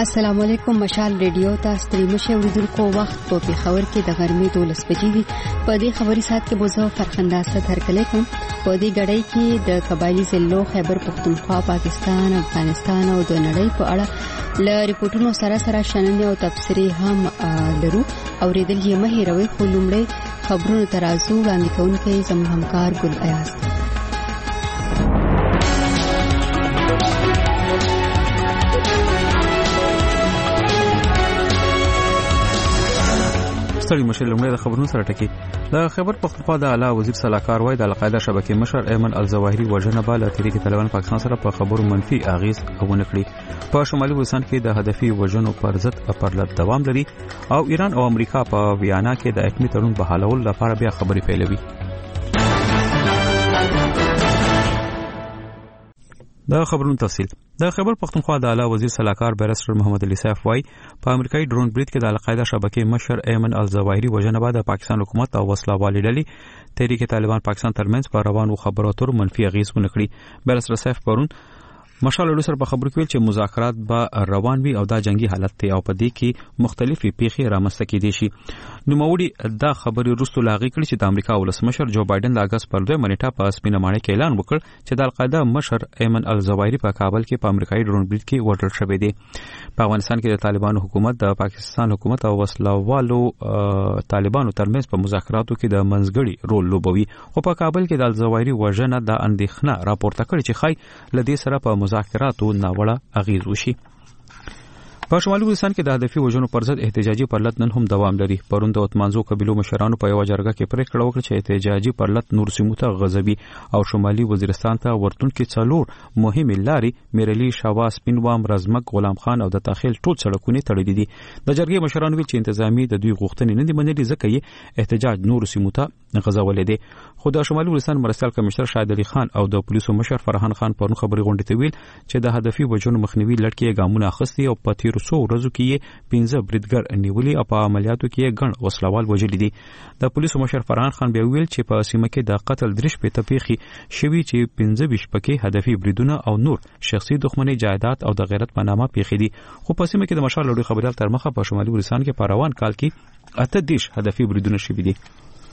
السلام علیکم. مشال ریډیو تاسو ته مشه اوریدونکو وخت په پیښور کې د غرمې 12 بجې دي. په دې خبري سات کې بوزو فرخنده ست هرکله کوم. په دې غړۍ کې د قبایلی ضلعو خیبر پختونخوا، پاکستان، افغانستان او د نړۍ په اړه ل ریپورتونو سره شننه او تبصرې هم لرو. اوریدل یې مه هیروئ. خو لومړی خبرونو ترازو وړاندې کوونکي زموږ همکار ګل ایاز. ستړي مشر لومړی د خبرونو سره ټکی. د خیبر پختونخوا د اعلی وزیر صلاحکار وای د القاعده شبکې مشر ایمن الظواهری وژنه بالا تحریک طالبان پاکستان سره په خبرو منفي اغیز ونه کړی. په شمالي وزیرستان کې د هدفي وژنو پر ضد پرلط دوام لري او ایران او امریکا په ویانا کې د اټومي تړون بحالولو لپاره بیا خبرې پیلوي. د خبرونو تفصیل. د خیبر پختونخوا د اعلی وزیر صلاحکار بیرسټر محمد علي سیف وای په امریکایي ډرون برید کې د القاعده شبکې مشر ایمن الظواهری وژنه بعد د پاکستان حکومت او وسله والي ډلې تحریک طالبان پاکستان ترمنځ په روانو خبرو اترو منفي اغیز ونه کړی. بیرسټر سیف پرون مشال سره په خبرو کې ویل چې مذاکرات به روان وي او دا جنگي حالت دی او په دې کې مختلفې پیښې رامنځته کېدې شي. نوموړي دا خبرې وروسته لاغي کړي چې د امریکا ولسمشر جو بایدن د اگست پر 2 منېټه په سپینه ماڼۍ کې اعلان وکړ چې د القاعده مشر ایمن الظواهری په کابل کې په امریکایي ډرون برید کې وژل شوی دی. په افغانستان کې د طالبانو حکومت د پاکستان حکومت او وسلوالو طالبانو ترمنځ په مذاکراتو کې د منځګړي رول لوبوي. خو په کابل کې د الظواهری وژنه د اندېښنه راپورته کړي چې خای لدې سره په مذاکراتو ناوړه اغیز وشي. په شمالي وزیرستان کې د هدفي وژنو پر ضد احتجاجي پرلط نن هم دوام لري. پرون د اتمانزو قبیلو مشرانو په یو جرګه کې پریکړه وکړه چې احتجاجي پرلط نور سیمو ته غځوي او شمالي وزیرستان ته ورتونکو څلور مهمې لارې میرلی، شواس، پینوام، رزمک، غلام خان او د تاخیل ټول سړکونه تړلي دي. د جرګې مشرانو ویل چې انتظامی د دوی غوښتنې نه دي منلي ځکه یې احتجاج نور سیمو ته غځولې دي. خو د شمالي وزیرستان مرستیال کمشنر شاهد علي خان او د پولیسو مشر فرحان خان پرون خبري غونډې ته ویل چې د هدفي وژنو مخنیوي لړ ګامونه اخیستي او په تیر څو ورځو کې 15 بریدګر نیولي او په عملیاتو کې ګڼ وسلوال وژلي دي. د پولیسو مشر فرحان خان بیا ویل چې په سیمه کې د قتل درش په تپیخي شوی چې 15 پکې هدفي بریدونه او نور شخصي دښمنۍ جایداد او د غیرت په نامه پیښې دي. خو په سیمه کې د مشال لوړ خبريال تر مخه په شمالي وزیرستان کې په روان کال کې 18 هدفي بریدونه شوي دي.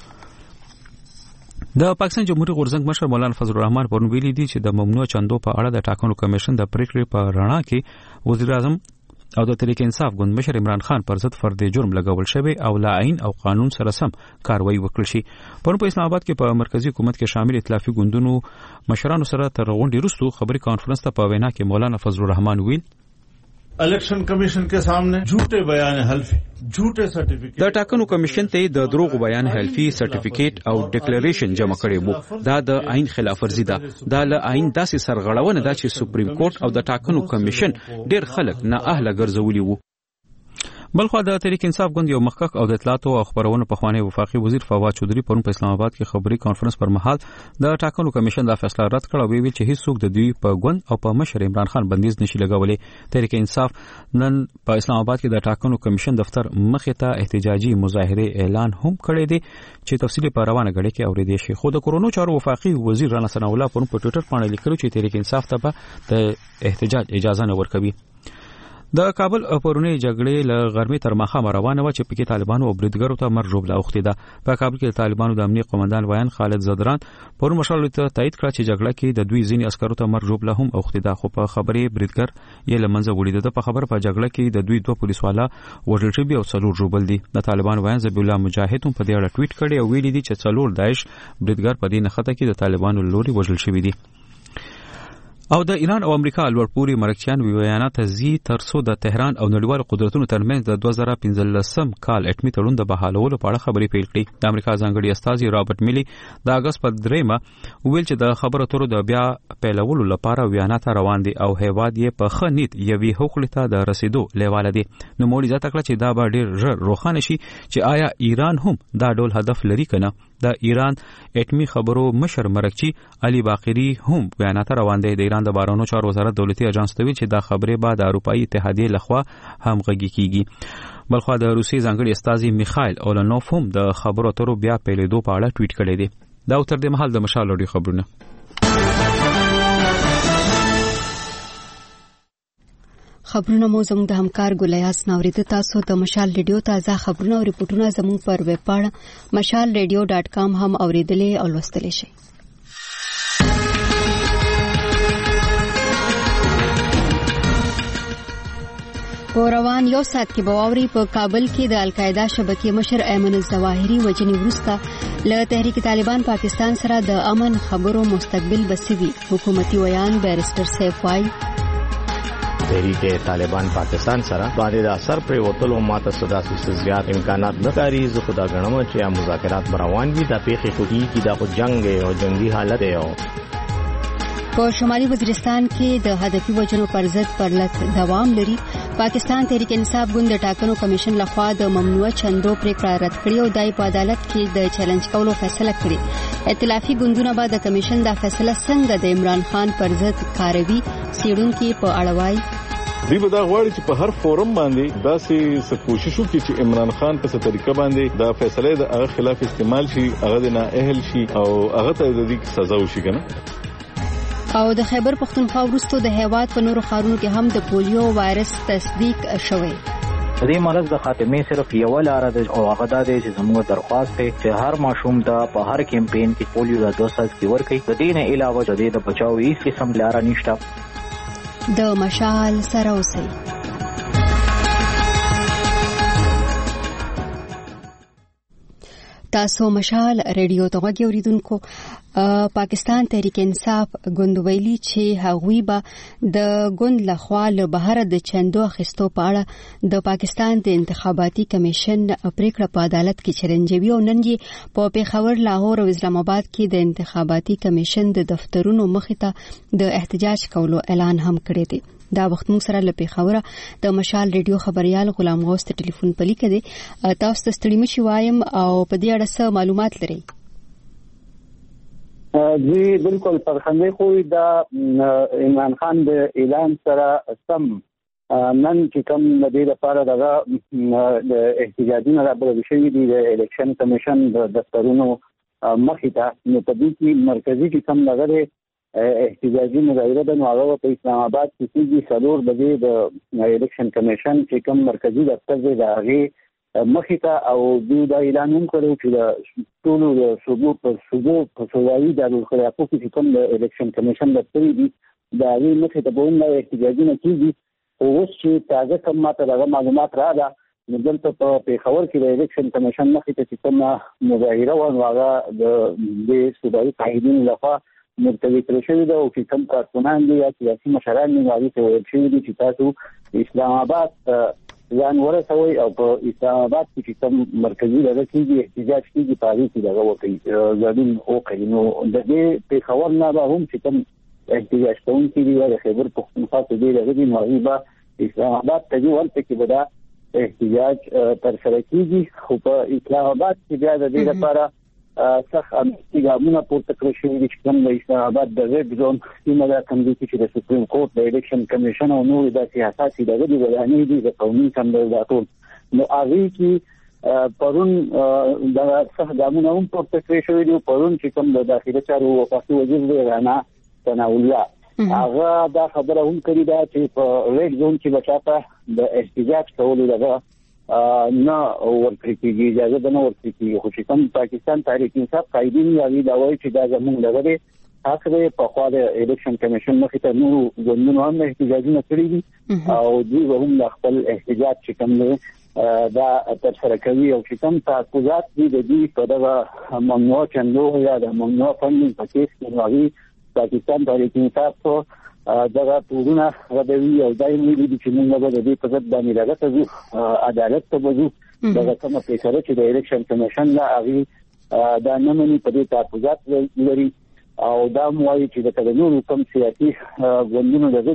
د پاکستان جمهوریت غورځنګ مشر مولانا فضل الرحمن پرون ویلي دي چې د ممنوع چندو په اړه د ټاکنو کمیشن د پریکړې په رڼا کې وزیر اعظم او د تحریک انصاف ګوند مشر عمران خان پر ضد فرد جرم لګول شوی او لا عین او قانون سره سم کاروایی وکړل شي. پرون په اسلام آباد کې په مرکزی حکومت کې شامل ائتلافي ګوندونو مشرانو سره تر غونډې وروسته خبري کانفرنس ته په وینا کې مولانا فضل الرحمن ویل election commission के सामने झूठे बयान हल्फी, झूठे सर्टिफिकेट د ټاکنو کمیشن ته د دروغ بیان حلفي سرټیفیکیټ او ډیکلیریشن جمع کړي وو. دا د عین خلاف ورزي ده. دا له عین داسې سرغړونه ده چې سپریم کورټ او د ټاکنو کمیشن ډیر خلک نه اهله ګرځولي وو. بلخو د تحریک انصاف ګوند یو مخکښ او د اطلاعاتو او خبرونو پخوانی وفاقي وزیر فواد چودري پرون په اسلام آباد کې خبري کانفرنس پر مهال د ټاکنو کمیشن دا فیصله رد کړ او ویل چې هیڅوک د دوی په ګوند او په مشر عمران خان بندیز نشي لګولې. تحریک انصاف نن په اسلام آباد کې د ټاکنو کمیشن دفتر مخې ته احتجاجي مظاهره اعلان هم کړی دی چې تفصیلی په روانه غړي کې اورېدل شي. خو د کورونو چارو وفاقي وزیر رانا ثنا الله پرون په ټوئیټر باندې لیکلو چې تحریک انصاف ته به د احتجاج اجازه نه ورکوي. د کابل پرونی جګړې له غرمې تر ماښامه روانه و چې پکې طالبانو او بریدګرو ته مرګ ژوبله اوختې ده. په کابل کې د طالبانو د امنیت قومندان ویان خالد زدران پرون مشال ته تایید کړ چې جګړه کې د دوی ځینې عسکرو ته مرګ ژوبله هم اوختې ده. خو په خبرې بریدګر یې لمنځه وړي ده. په خبر په جګړه کې د دوی 2 پولیسوالا وژل شوي او 4 ژوبل دي. د طالبانو ویان ذبیح الله مجاهد هم په دې اړه ټویټ کړی او ویلي دي چې 4 داعش بریدګر په دې نخته کې د طالبانو لوري وژل شوي دي. او د ایران او امریکا لوړپوړي مرکچیان ویانات زی ترسو د تهران او نړیوال قدرتونو ترمنځ د 2015 کال اټمی تړون د بحالولو په اړه خبرې پیل کړې. د امریکا ځانګړي استازي رابرټ میلی د اگست په 3 ویل چې د خبرو اترو د بیا پیلولو لپاره ویانات روان دي او هیواد یې په خنیت یوي حقوق ته د رسیدو لیواله دي. نو مولي ځکه چې دا به ډیر ژر روښانه شي چې آیا ایران هم دا ډول هدف لري کنه. د ایران اټمی خبرو مشر مرکچی علي باقری هم بیانات روان دي. د ایران د بهرنیو چارو وزارت دولتي اجانس ته ویل چې دا خبره بعد د اروپאי اتحادیه لخوا هم غږی کیږي. بلخو د روسي ځانګړي استازي میخایل اولنوف هم د خبرو اترو بیا پیلېدو په اړه ټویټ کړی دی. دا تر دې مهال د مشال لوړي خبرونه. خبرونه مو زموږ د همکار ګلیاس ناورید تاسو د مشال ریډیو تازه خبرونه او ریپورتونه زموږ پر ویب پاڼه mashalradio.com هم اوریدلې او لوستلې شئ. په روان یو ساعت کې بواوري په کابل کې د القاعده شبکې مشر ایمن الظواهری وجنی ورسته له تحریک طالبان پاکستان سره د امن خبرو مستقبل بسوي. حکومتي ویان بیرسټر سیف وايي تحریک طالبان پاکستان سره باندې د اثر پر وټلو ماته صداسي زیات امکانات نه کاری زه خدا غنم چې مذاکرات روان دي د پیښې کوي چې دا جنگ او جنگي حالت دی. په شمالي وزیرستان کې د هدفي وجنو پر ضد پرلط دوام لري. پاکستان تحریک انصاف ګوند د ټاکنو کمیشن لخوا د ممنوع چندو پریکړه رد کړې او دای په عدالت کې د چیلنج کولو فیصله کړې. ائتلافي ګوندونه به د کمیشن د فیصله څنګه د عمران خان پر ضد کاروي سیډونکو په اړه وایي. دوی به دا غواړي چې په هر فورم باندې داسې کوشش وکړي چې عمران خان په څه طریقه باندې دا فیصله د هغه خلاف استعمال شي، هغه نه اهل شي او هغه ته د دې سزا وشي کنه. او د خیبر پختونخوا وروسته د هیواد په نورو ښارونو کې هم د پولیو وایرس تصدیق شوی. د دې مرض د خاتمې صرف یو لار ده او هغه دا دی چې زموږ درخواست دی چې هر ماشوم ته په هر کمپاین کې پولیو د دوه ساز کې ورکړي. د دې نه علاوه د دې د بچاو هیڅ قسم لار نشته. د مشال سره اوسئ. تاسو مشال ریډیو ته غوږی اوریدونکو. پاکستان تحریک انصاف ګوند ویلي چې هغوی به د ګوند لخوا له بهر د چندو اخیستو په اړه د پاکستان د انتخاباتي کمیشن پریکړه په عدالت کې چیلنجوي او نن یې په پیښور، لاهور او اسلام آباد کې د انتخاباتي کمیشن د دفترونو مخې ته د احتجاج کولو اعلان هم کړی دی. دا وخت موږ سره له پیښوره د مشال ریډیو خبريال غلام غوث ته ټلیفون پلی کړي. تاسو ته ستړي مشي وایم او په دې اړه څه معلومات لرئ؟ جی بالکل پرخندې خو دا عمران خان د اعلان سره سم نن چې کوم د دې لپاره د احتجاجونه راغلي شوی دی د الیکشن کمیشن د دفترونو مخې ته، نو په دې کې مرکزی چې کوم لګره احتجاجي مظاهره د نوغه په اسلام آباد کې کیږي. څلور بجې د الیکشن کمیشن چې کوم مرکزی دفتر دی دا هغه مخې ته او دوی دا اعلان هم کړو چې د ټولو صوبو په صوبایي د خلافو کې کوم د الیکشن کمیشن دفتر دی دا هغه مخې ته به هم احتجاجي نه کیږي. اوس چې تازه کوم ماته دغه معلومات راغله نو دلته په پیښور کې د الیکشن کمیشن مخې ته کوم مظاهره و هغه د صوبایي قائدین لخوا مرتضی کړی شوی دا او چې کوم کارکونان دي یا سیاسي مشران دي هغه ته ویل شوی دي چې تاسو اسلام آباد ځان ورسوي او په اسلام آباد کې کوم مرکزی لږه کېږي احتجاج کېږي په هغه کې دغه وکړي ځدون او کینو د دې پیښور نه به هم چې کوم احتجاج کوونکي دي د خیبر پختونخوا ته دی لږه دي مغربا اسلام آباد ته ورته کې به دا احتجاج تر سره کېږي. خو په اسلام آباد کې بیا د دې لپاره څخه امتیازونه پورته کړی شوی دي چې کوم د اسلام آباد د ریډ زون سیمه ده کوم دي چې د سپریم کورټ د الیکشن کمیشن او نور د سیاستي دغه دی ولاني دي د قومي سمبلاتو نو هغه کې پرون د څخه ګامونه هم پورته کړی شوی دي. پرون چې کوم د داخلي چارو وفاقي وزیر دی رانا تناولیا هغه دا خبره هم کړې ده چې په ریډ زون کې بچاته د احتجاج کولو دغه نه ورکړي کېږي، اجازه نه ورکړي کېږي. خو چې کوم پاکستان تحریک انصاف قائدین یې دا وایي چې دا زموږ لغړې اخره په خوا د الیکشن کمیشن مخې ته نور ګوندونو هم احتجاجونه کړي دي او دوی هم خپل احتجاج چې کوم دا تر سره کوي او چې کوم تحفظات دي د دې په دغه ممنوع چندو یا د ممنوع فنډینګ په کیس کې نوغي پاکستان تحریک انصاف دغه ټولونه غوډوي او دایمي دي چې موږ به د دې په ضد باندې راغته عدالت ته وځو. دغه کومه فیصله چې د الیکشن کمیشن لا هغه دا نه مني په دې تحفظات لري او دا موایي چې د کډنو کوم سیاسي ګوندونو دغه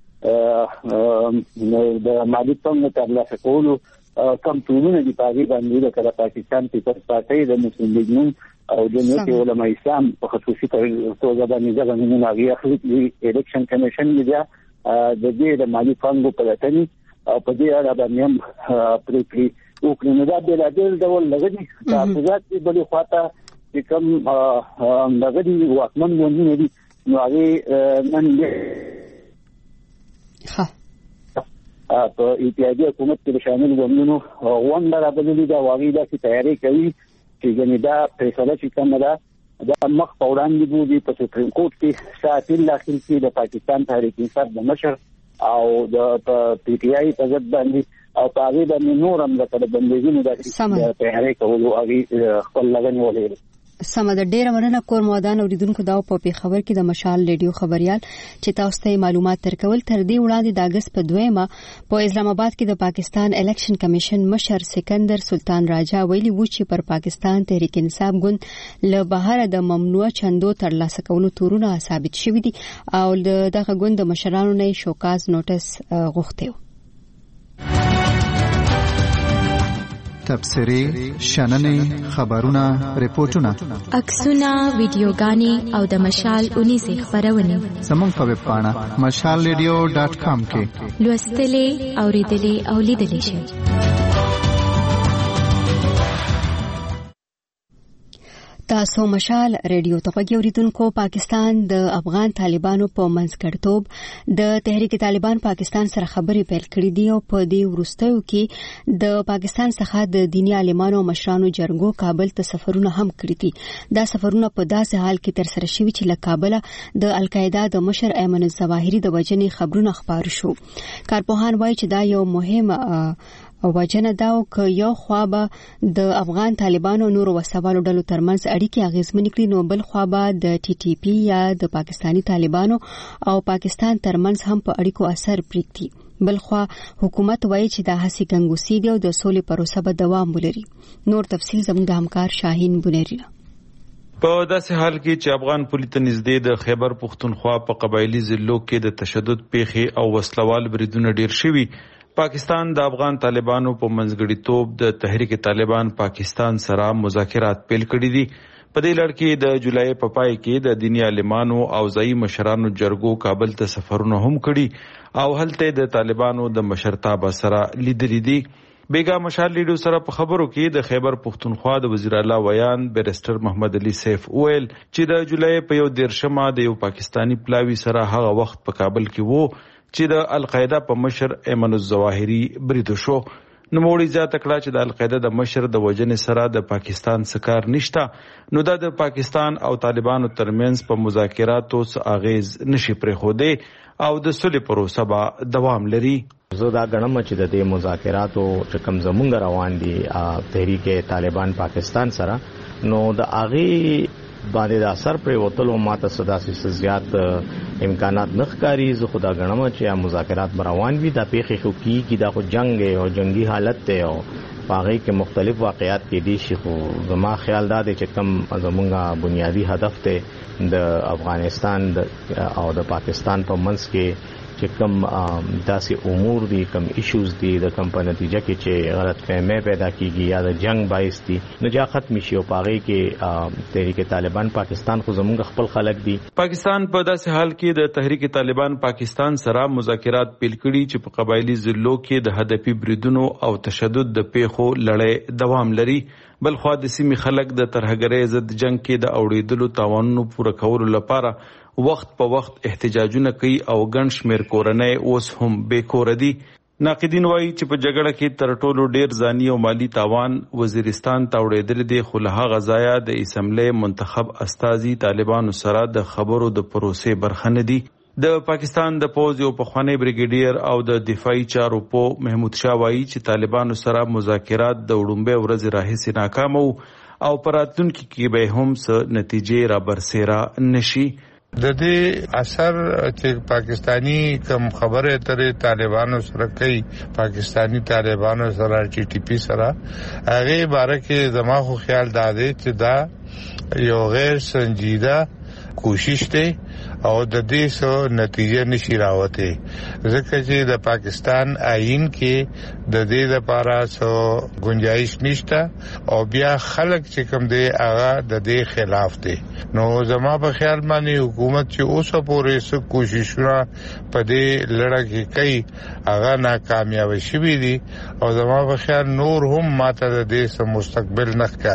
د مالی څنګه ترلاسه کولو کم ټولونه دي په دې باندې د پاکستان پیپلز پارټي د مسلم لیگ او جمعیت علماء اسلام په خصوصي توګه باندې ځغه نمونه غي اخلي الیکشن کمیشن دی د دې د مالی فنډو په لټنی او په دې اړه باندې هم پریکړې وکړي. نو دا د لادل ډول لګي تحفظات په بل خواته چې کوم دغه دی واکمن ګوندونه دي نو هغه نن په اتحادیه حکومت کې شامل ومنو غونډه راغلي دا واغې دا چې تیاری کوي چې ګنې دا فیصله چې کوم ده دا مخ په وړاندې بودي په سپریم کورټ کې ساعتین داخل کې د پاکستان تحریک انصاف د مشر او د پی ټی آی په ضد باندې او په هغه باندې نور هم د بندیزونو د تیاری کولو هغه خپل لګنې ولري. سمه د ډیره مننه کور مودان اوریدونکو دا په پیښور کې د مشال ریډیو خبريال چې تاسو ته معلومات ترکول تر دې وړاندې د اگست په 2 په اسلام آباد کې د پاکستان الیکشن کمیشن مشر سکندر سلطان راجا ویلي و چې پر پاکستان تحریک انصاف ګوند له بهر د ممنوع چندو ترلاسه کولو تورونه ثابت شوي دي او دغه ګوند د مشرانو نه شوکاز نوټس غوښتي. تبصرې، شننې، خبرونه، ریپورتونه، عکسونه، ویډیوګانې او د مشال 19 خبرونه زموږ په ویب پاڼه mashalradio.com کې لوستلې، اوریدلې او لیدلې شئ. تاسو مشال ریډیو ته غوږی اوریدونکو. پاکستان د افغان طالبانو په منځګړیتوب د تحریک طالبان پاکستان سره خبرې پیل کړې دي او په دې وروستیو کې د پاکستان څخه د دینی عالمانو او مشرانو جرګو کابل ته سفرونه هم کړي دي. دا سفرونه په داسې حال کې تر سره شوي چې له کابل د القاعده د مشر ایمن الظواهری د وجنې خبرونه خبر شو. کارپوهان وایي چې دا یو مهم وجنه دا او که یو خوا به د افغان طالبانو نور وسوالو ډلو ترمنځ اړیکې اغیزمن کړي نو بل خوا به د ټي ټي پی یا د پاکستانی طالبانو او پاکستان ترمنځ هم په اړیکو اثر پرېږدي. بل خوا حکومت وایي چې دا هڅې ګنګوسې دي او د سولې پروسه به دوام ولري. نور تفصیل زموږ د همکار شاهین بنيري. په داسې حال کې چې افغان پولیس ته نږدې د خیبر پختونخوا په قبایلی ضلعو کې د تشدد پیښې او وسلوال بریدونه ډیر شوي، پاکستان د افغان طالبانو په منځګړیتوب د تحریک طالبان پاکستان سره مذاکرات پیل کړي دي. په دې لړ کې د جولای په پای کې د دینی عالمانو او ځایي مشرانو جرګو کابل ته سفرونه هم کړي او هلته د طالبانو د مشرتابه سره لیدلي دي. بیگا مشال لیډو سره په خبرو کې د خیبر پختونخوا د وزیر اعلی ویان بیرسټر محمد علي سیف ویل چې د جولای په 13 د یو پاکستانی پلاوی سره هغه وخت په کابل کې وو چې د القاعده په مشر ایمن الظواهری برید شو. نوموړي زیاته کړه چې د القاعده د مشر د وجنې سره د پاکستان سکار نشته، نو دا د پاکستان او طالبانو ترمنځ په مذاکراتو څه اغیز نشي پرېښودی او د صلح پروسه به دوام لري. زه دا غنم چې د دې مذاکراتو چې کوم زمونږ روان دي تحریک طالبان پاکستان سره، نو د اغه باندې د اثر پر وتلو ماته صداسي زیات امکانات نخکاری. زه خدا غنم چې مذاکرات روان وي د پیښې خو کی دا خو جنگ او جنگي حالت ته او باغی کې مختلف واقعات کې دي شي، خو زما خیال دا دی چې کوم زمونږه بنیادی هدف ته د افغانستان او د پاکستان په منځ کې چې کوم داسې امور دي، کوم ایشوز دي، د کوم په نتیجه کې چې غلط فهمي پیدا کیږي یا د جنگ باعث دي، نو جا ختم شي او پاغي کې تحریک طالبان پاکستان خو زمونږ خپل خلک دي. پاکستان په داسې حال کې د تحریک طالبان پاکستان سره مذاکرات پیل کړي چې په قبایلی ضلعو کې د هدفي بریدونو او تشدد د پیښو لړۍ دوام لري. بل خو د سیمې خلک د ترهګرۍ ضد جنگ کې د اوړېدلو تاوانونو پوره کولو لپاره وخت په وخت احتجاجونه کوي او ګڼ شمېر کورنۍ اوس هم بې کوره دي. ناقدین وایي چې په جګړه کې تر ټولو ډیر ځاني او مالی تاوان وزیرستان ته وړېدل دي، خو له هغه ځایه د اسمبلی منتخب استازي طالبانو سره د خبرو د پروسې برخه نه دي. د پاکستان د پوز یو پخوانی بریګیډیر او د دفاعي چارو په محمود شاه وایي چې طالبانو سره مذاکرات د وړومبۍ ورځې راهیسې ناکام او په راتلونکي کې به هم څه نتیجې را برسېره نشي. د دې اثر چې پاکستانی کوم خبره ترې طالبانو سره کوي، پاکستانی طالبانو سره ټي ټي پی سره، هغه باره کې زما خو خیال دا دی چې دا یو غیر سنجیده کوشش دی او د دې سو نتیجه نشي راوته، ځکه چې د پاکستان آئین کې د دې لپاره سو گنجائش نشته او بیا خلک چې کوم دی هغه د دې خلاف دی. نو زما په خیال باندې حکومت چې اوسه پورې سو کوششونه په دې لړ کې کوي هغه ناکامیاب شوي دي او زما په خیال نور هم ماته د دې سو مستقبل نه ښکاري.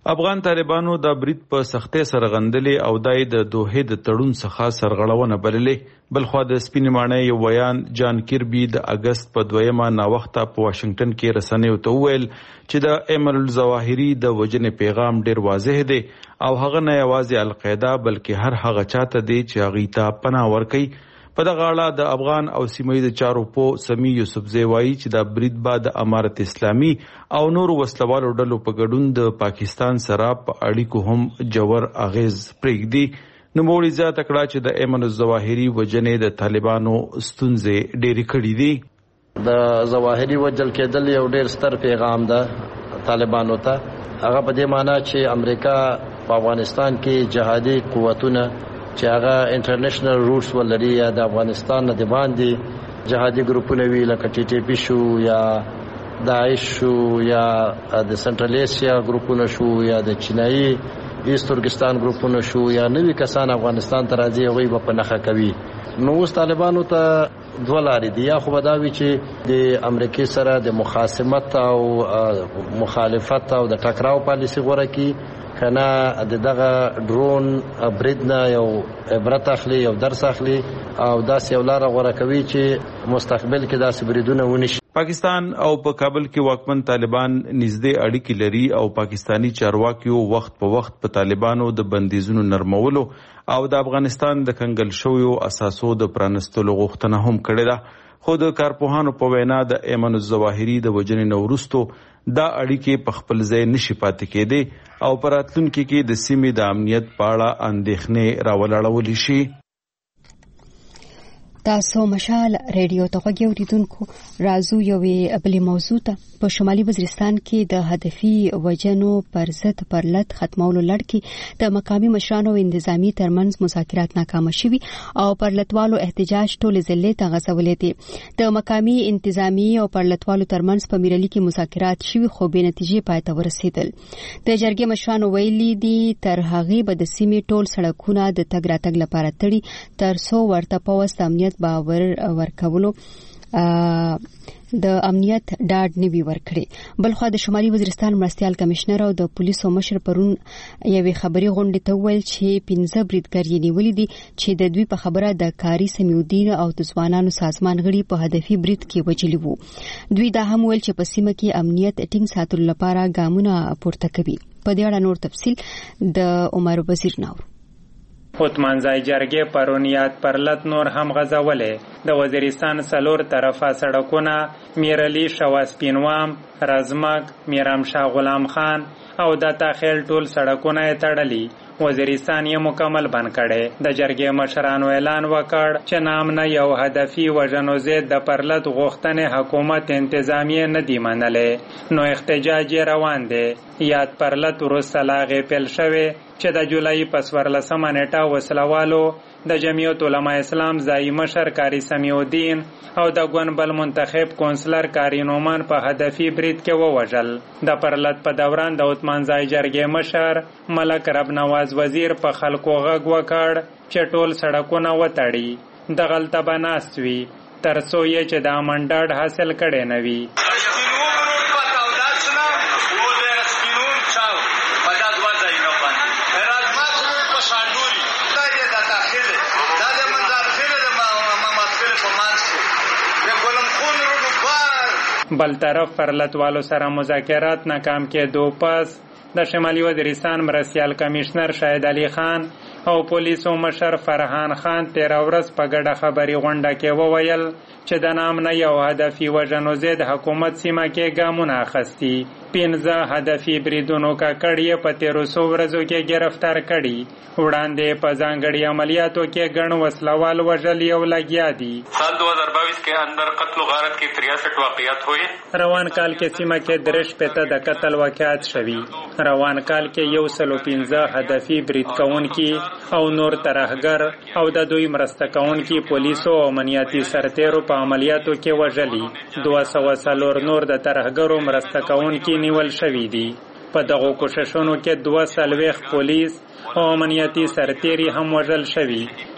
افغان طالبانو د برید په سختۍ سره غندلې او دای د دوحې د تړون څخه سرغړونه بللې. بلخوا د سپینې ماڼۍ یو بیان جان کیربي د اگست په 2 ناوخته په واشنگټن کې رسنیو ته وویل چې د ایمن الظواهري د وژنې پیغام ډیر واضح دی او هغه نه یوازې القاعده بلکې هر هغه چاته دی چې هغه ته پناه ورکړي. په دغه اړه د افغان او سیمه ییز چارو په سمي یوسفزی وایي چې د برید بعد امارت اسلامي او نور وسلوالو ډلو په ګډون د پاکستان سره په اړیکو هم جوړ اغیز پرېږدي. نوموړي زیاته کړه چې د ایمن الظواهري وژنې د طالبانو ستونزې ډېرې کړې دي. د ظواهري وژل کېدل یو ډېر ستر پیغام ده طالبانو ته. هغه په دې معنی چې امریکا په افغانستان کې جهادي قوتونه چې هغه انټرنیشنل روټس ولري یا د افغانستان نه د باندې جهادي ګروپونه وی لکه ټي ټي پی شو یا داعش شو یا د سنټرل ایشیا ګروپونه شو یا د چینایي ایست ترکستان ګروپونه شو یا نوې کسان افغانستان ته راځي هغوی په نخښه کوي. نو اوس طالبانو ته دوه لارې دي. یا خو به دا وي چې د امریکای سره د مخاصمت او مخالفت او د ټکراو پالیسي غوره کړي کنه دغه ډرون برید نه یو عبرت اخلي یو درس اخلي او داسې یو لار غوره کوي چې مستقبل کې داسې بریدونه ونشي. پاکستان او په کابل کې واکمن طالبان نږدې اړیکې لري او پاکستانی چارواکیو وخت په وخت په طالبانو د بندیزونو نرمولو او د افغانستان د کنګل شویو اساسو د پرانستلو غوښتنه هم کړې ده. خو د کارپوهانو په وینا د ایمن الظواهري د وژنې نه وروسته دا اړیکې په خپل ځای نشي پاتې کېدې او په راتلونکي کې د سیمې د امنیت په اړه اندېښنې راولاړولی شي. تاسو مشال ریډیو ته غوږی اوریدونکو راځو یوې بلې موضوع ته. په شمالي وزیرستان کې د هدفي وژنو پر ضد پرلط ختمولو لړ کې د مقامي مشرانو او انتظامی ترمنځ مذاکرات ناکامه شوي او پرلطوالو احتجاج ټولې ضلعې ته غځولې دي. د مقامي انتظامی او پرلطوالو ترمنځ په میرلي کې مذاکرات شوي خو بې نتیجې پای ته ورسېدل. د جرګې مشرانو ویلي دي تر هغې به د سیمې ټول سړکونه د تګ راتګ لپاره تړي تر څو ورته پوسټ امنیت باور ورکولو د امنیت ډاډ نوي ورکړي. بلخوا د شمالي وزیرستان مرستيال کمشنر او د پولیسو مشر پرون یوې خبري غونډې ته ویل چې 15 بریدګر یې نیولې دي چې د دوی په خبره د کاری سمیودین او د ځوانانو سازمان غړي په هدفي برید کې وجلي وو. دوی دا هم ویل چې په سیمه کې امنیت ټینګ ساتلو لپاره ګامونه پورته کوي. په دې اړه نور تفصیل د عمر وزیر ناور. اوتمانځای جرګې پرونیات پرلط نور هم غځولې. د وزیرستان څلور طرفه سړکونه میرلی شواسپینوام رزمک میرامشاه غلام خان او د تاخیل ټول سړکونه یې تړلي. وزیرستان یې مکمل بند کړي. د جرګې مشرانو اعلان وکړ چې نامنه یو هدفي وژنو ضد د پرلط غوښتنې حکومت انتظامیه نه دی منلې. نو احتجاج روان دی. یاد پرلط وروسته لاغې پیل شوې چې د جولای په 14 نیټه وسلوالو د جمعیت علماء اسلام ځای مشر کاری سمیودین او د ګونبل منتخب کونسلر کاری نومان په هدفي برید کې ووژل. د پرلط په دوران د اوتمانځای جرګې مشر ملک رب نواز وزیر په خلکو غږ وکړ چې ټول سړکونه وتړي. دغلته به ناست وي تر څو یې چې د امن ډاډ حاصل کړی نه وي. بل طرف پرلطوالو سره مذاکرات ناکام کېدو پس د شمالي وزیرستان مرستيال کمشنر شاهد علي خان او پولیسو مشر فرحان خان 13 ورځ په ګډه خبري غونډه کې وویل چې د نامنه یو هدفي وژنو ضد حکومت سیمه کې ګامونه اخیستي. 15 هدفي بریدونو ککړې په 1300 ورځو کې گرفتار کړي. وړاندې په ځانګړي عملیاتو کې ګڼ وسلوال وژل یو لګیا دي. سال 2022 के अंदर कत्ल गारत की 63 वाक़यात हुए. روان کال کې سیمه کې درش پته د قتل واقعات شوي. روان کال کې 115 هدفي برید کوونکي او نور ترهګر او د دوی مرسته کوونکي پولیسو او امنیتي سرتیرو په عملیاتو کې وژلي. 204 نور د ترهګرو مرسته کوونکي نیول شوي دي. په دغه کوششونو کې 240 پولیس او امنیتي سرتیري هم وژل شوي.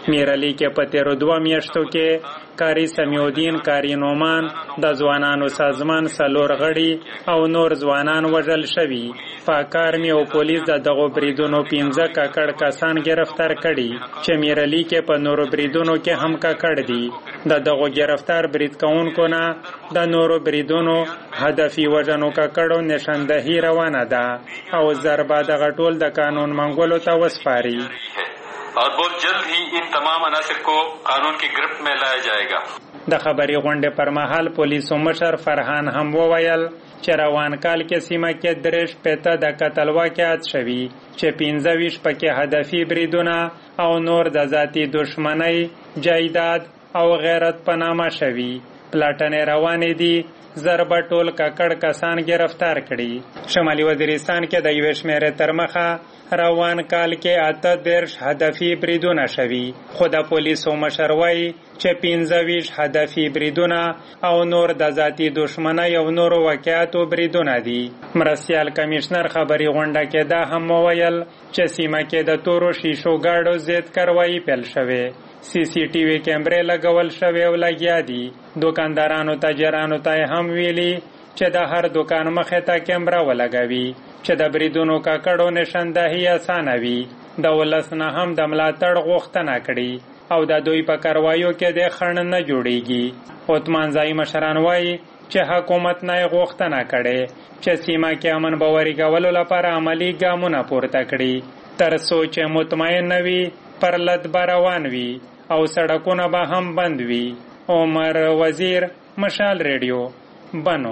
میرعلی کې په تیرو 2 میاشتو کې کاری سمیودین کاری نومان د ځوانانو سازمان 4 غړي او نور ځوانان وژل شوي. پاکارمی او پولیس د دغو بریدونو 15 ککړ کسان گرفتار کړي چې میرعلی کې په نورو بریدونو کې هم ککړ دي. د دغو گرفتار برید کوونکو نه د نورو بریدونو هدفي وژنو ککړو نشاندهي روانه ده او ضربه دغه ټول د قانون منګولو ته وسپاري. اور بہت جلد ہی ان تمام عناصر کو قانون کی گرفت میں لایا جائے گا. د خبري غونډې پر مهال پولیسو مشر فرحان هم وویل چې روان کال کې سیمه کې 53 د قتل واقعات شوي چې 15 پکې هدفي بریدونه او نور د ذاتی دشمنی جایداد او غیرت په نامه شوي. پلاټنې روانې دي. ضربه ټول ککړ کسان گرفتار کړي. شمالي وزیرستان کې د یو شمېر تر مخه روان کال کې 18 هدفي بریدونه شوي خو د پولیسو مشر وایي چې 15 هدفي بریدونه او نور د ذاتی دشمنی او نور واقعاتو بریدونه دي. مرستیال کمشنر خبري غونډه کې دا هم وویل چې سیمه کې د تورو شیشو گاډو زیات کاروایی پیل شوه. CCTV کیمرې لګول شوی او لګیا دي. دکاندارانو تاجرانو ته هم ویلي چې د هر دکان مخې ته کیمرا ولګوي چې د بریدونو ککړو نشاندهي اسانه وي. د ولس نه هم د ملاتړ غوښتنه کړي او د دوی په کاروایو کې د خنډ نه جوړیږي. عثمان زائی مشران وایي چې حکومت نه غوښتنه کړي چې سیمه کې امن باوري کولو لپاره عملی ګامونه پورته کړي تر څو چې مطمئن وي پر لد روان وي او سړکونه به هم بند وي. عمر وزیر، مشال ریډیو، بنو.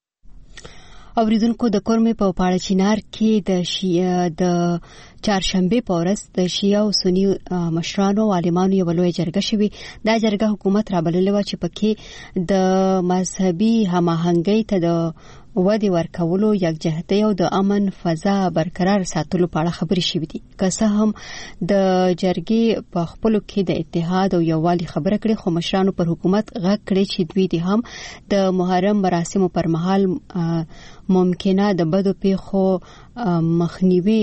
اوریدونکو د کورمې په پاړه چینار کې د چهارشنبه په ورځ د شیعه او سنی مشرانو او عالمانو یو لوی جرګه شوې. دا جرګه حکومت رابللې و چې پکې د مذهبي هماهنګۍ ته د ودې ورکولو، یکجهتۍ او د امن فضا برقرار ساتلو په اړه خبرې شوې دي. که څه هم د جرګې په خپلو کې د اتحاد او یووالي خبره کړې خو مشرانو پر حکومت غږ کړی چې دوی دې هم د محرم مراسمو پر مهال ممکنه د بدو پیښو مخنیوي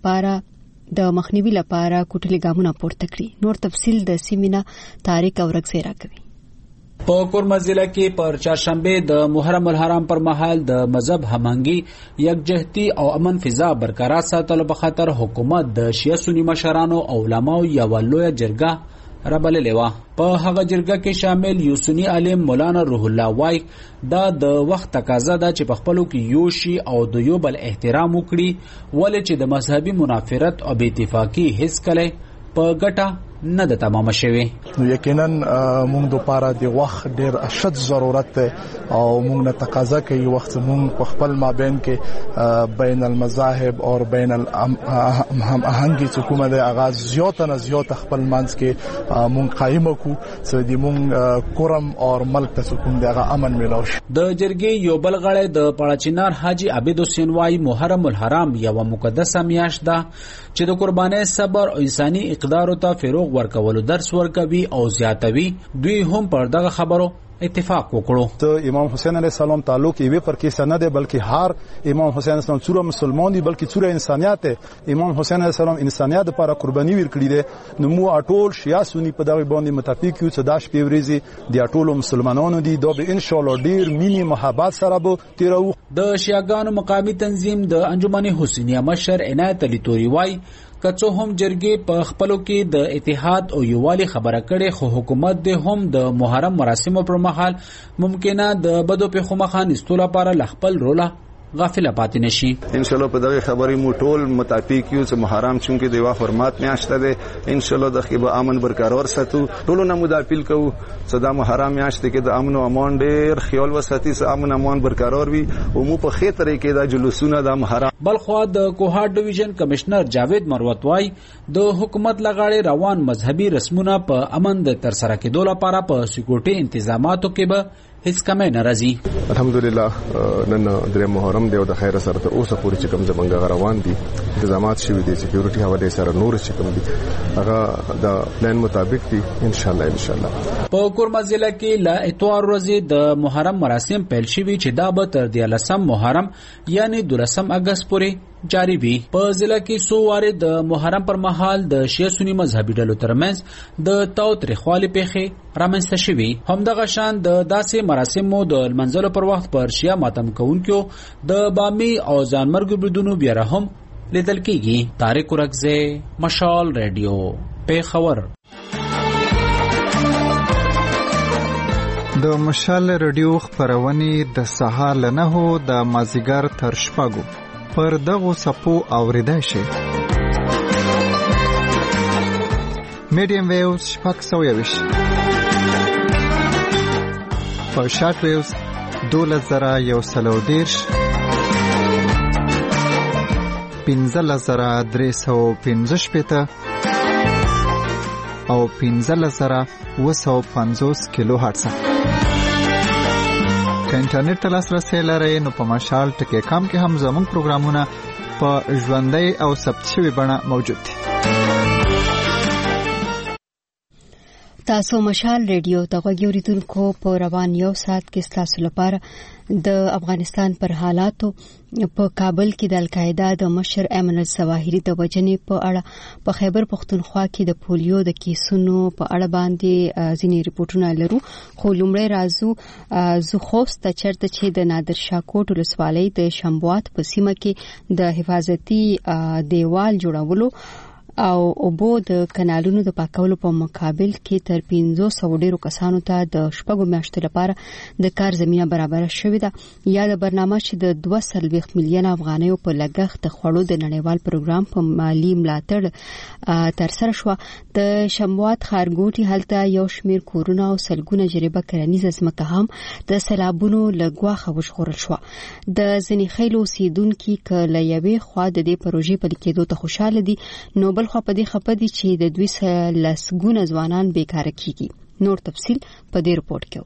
لپاره کوټلي ګامونه پورته کړي. نور تفصیل د سیمینا تاریخ او رګ راکوي. په کورما ضلع کې پر چهارشنبه د محرم الحرام پر مهال د مذهب هماهنګي، یکجهتي او امن فضا برقرار ساتلو په خاطر حکومت د شیعه سنی مشرانو او علماو یو لوی جرګه رابللې و. په هغه جرګه کې شامل یو سنی عالم مولانا روح الله وای دا د وخت تقاضا ده چې په خپلو کې یو شي او د یو بل احترام وکړي ولې چې د مذهبي منافرت او بې اتفاقي هیڅ کله په ګټه نه د تمام شوی. نو یقینا موږ د پاره د وخت ډیر اشد ضرورت ته او موږ نه تقاضا کوي وخت موږ په خپل مابین کې بین المذاهب او بین هماهنګي چې کومه د اغاز زیات خپل منځ کې موږ قائم کو چې د موږ کورم او ملک ته کوم دغه امن ملوش. د جرګې یو بل غړی د پاړچینار حاجی عبید حسین وای محرم الحرام یو مقدسه میاشت ده چې د قربانۍ صبر او انساني اقدار ته فروغ ورکولو درس ورکوي او زیاتوي. دوی هم پر دغه خبرو اتفاق وکړو. ته امام حسین علیه السلام تعلق یې پر کې نه دی بلکې هر امام حسین علیه السلام څوره مسلمان دی بلکې څوره انسانيت. امام حسین علیه السلام انسانيت لپاره قرباني ورکړي دي. نو مو ټول شیعه سنی په دغه باندې متفق یو چې داش په ورځي دی ټول مسلمانانو دي دا به ان شاء الله ډیر مینی محبت سره به تیرو. د شیعاګانو مقامی تنظیم د انجمن حسینیه مشر عنایت علی توري وای کڅو هم جرګې په خپلو کې د اتحاد او یووالي خبره کړي خو حکومت د هم د محرم مراسمو پر مهال ممکنه د بدو پیښو مخه نیستو لپاره خپل روله غافل پاتې نشي. ان شاء الله په دغه خبرې مو ټول متفق یو چې محرم چونکه د واخ حرمت میاشته ده ان شاء الله د خیبه امن برقرار ساتو. ټول نه مو د اپیل کوو چې د محرم میاشته کې د امن او امان ډیر خیال وساتي چې امن امان برقرار وي او مو په خې طریقې د جلوسونه د محرم. بلخوا د کوهاټ ډیویژن کمشنر جاوید مروت وای د حکومت لغاړي روان مذهبي رسمونه په امن د تر سره کېدو لپاره په سکیورټي تنظیماتو کې به هیڅ کمه ناراضي. الحمدلله نن درې محرم دی او د خیر سره ته اوسه پوری چې کوم زمونږ روان دي انتظامات شوي دي سکیورټي حواله سره نور چې کوم دي هغه د پلان مطابق دي ان شاء الله. په کورما ضلع کې لا اتوار ورځې د محرم مراسم پیل شوي چې دا به تر 13 محرم یعنی 12 اگست پورې جاری وي. په ضلع کې څو واره د محرم پر مهال د شیعه سنی مذهبي ډلو ترمنځ د تاوتریخوالي پیښې رامنځته شوي. همدغه شان د داسې مراسمو د لمانځلو پر وخت پر شیعه ماتم کوونکو د بامي او ځانمرګ بریدونو بیا هم لیدل کېږي. طارق ورکزی، مشال ریډیو، پیښور. د مشال ریډیو خبرونه د سهار له 9 د مازیګر تر 6 پر دغه صفو اوریدای شي. میډیم ویوز 620 په شارټ ویوز 2110 15315 او 15750 کیلو هرتز. که انټرنیټ ته لاسرسی لرئ نو په مشال ټکی کام کې هم زموږ پروګرامونه په ژوندۍ او ثبت شوي بڼه موجود دي. تاسو مشال ریډیو ته غوږ اوریدونکو په روان یو ساعت کې تاسو لپاره د افغانستان پر حالاتو په کابل کې د القاعده د مشر ایمن الظواهری د وجنې په اړه په خیبر پختونخوا کې د پولیو د کیسونو په اړه باندې ځینې ریپورتونه لرو. خو لومړی راځو زه خوست ته چرته چې د نادر شاه کوټ ولسوالۍ د شمبوات په سیمه کې د حفاظتي دیوال جوړولو او اوبو د کانالونو د پاکولو په مقابل کې تر 500 ډیرو کسانو ته د شپږو میاشتو لپاره د کار زمينه برابر شوې ده. یا د برنامه چې د 2.3 میلیون افغانیو په لګښت د خوړو د نړیوال پروګرام په مالی ملاتړ تر سره شو. د شموات خارګوټي هلته یو شمیر کورونه او سلګونه جریبه کرنیزه ځمکه هم د سیلابونو لګواخه وژغورل شو. د ځنې خیلو اوسیدونکو کله یوې خوا د دې پروژې په لیکېدو ته خوشاله دي، نو بل خو په دې خپدي چې د 200 ځوانان بیکاره کیږي. نور تفصیل په دې رپورت کې.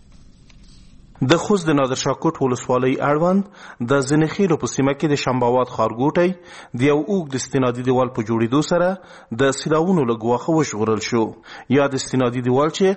د خوست د نادر شاه کوټ ولسوالۍ اړوند د زنخیلو په سیمه کې د شمباوات ښارګوټی د یو اوږد استنادي دیوال په جوړېدو سره د سیلاوونو له ګواښه وژغورل شو. یا د استنادي دیوال چې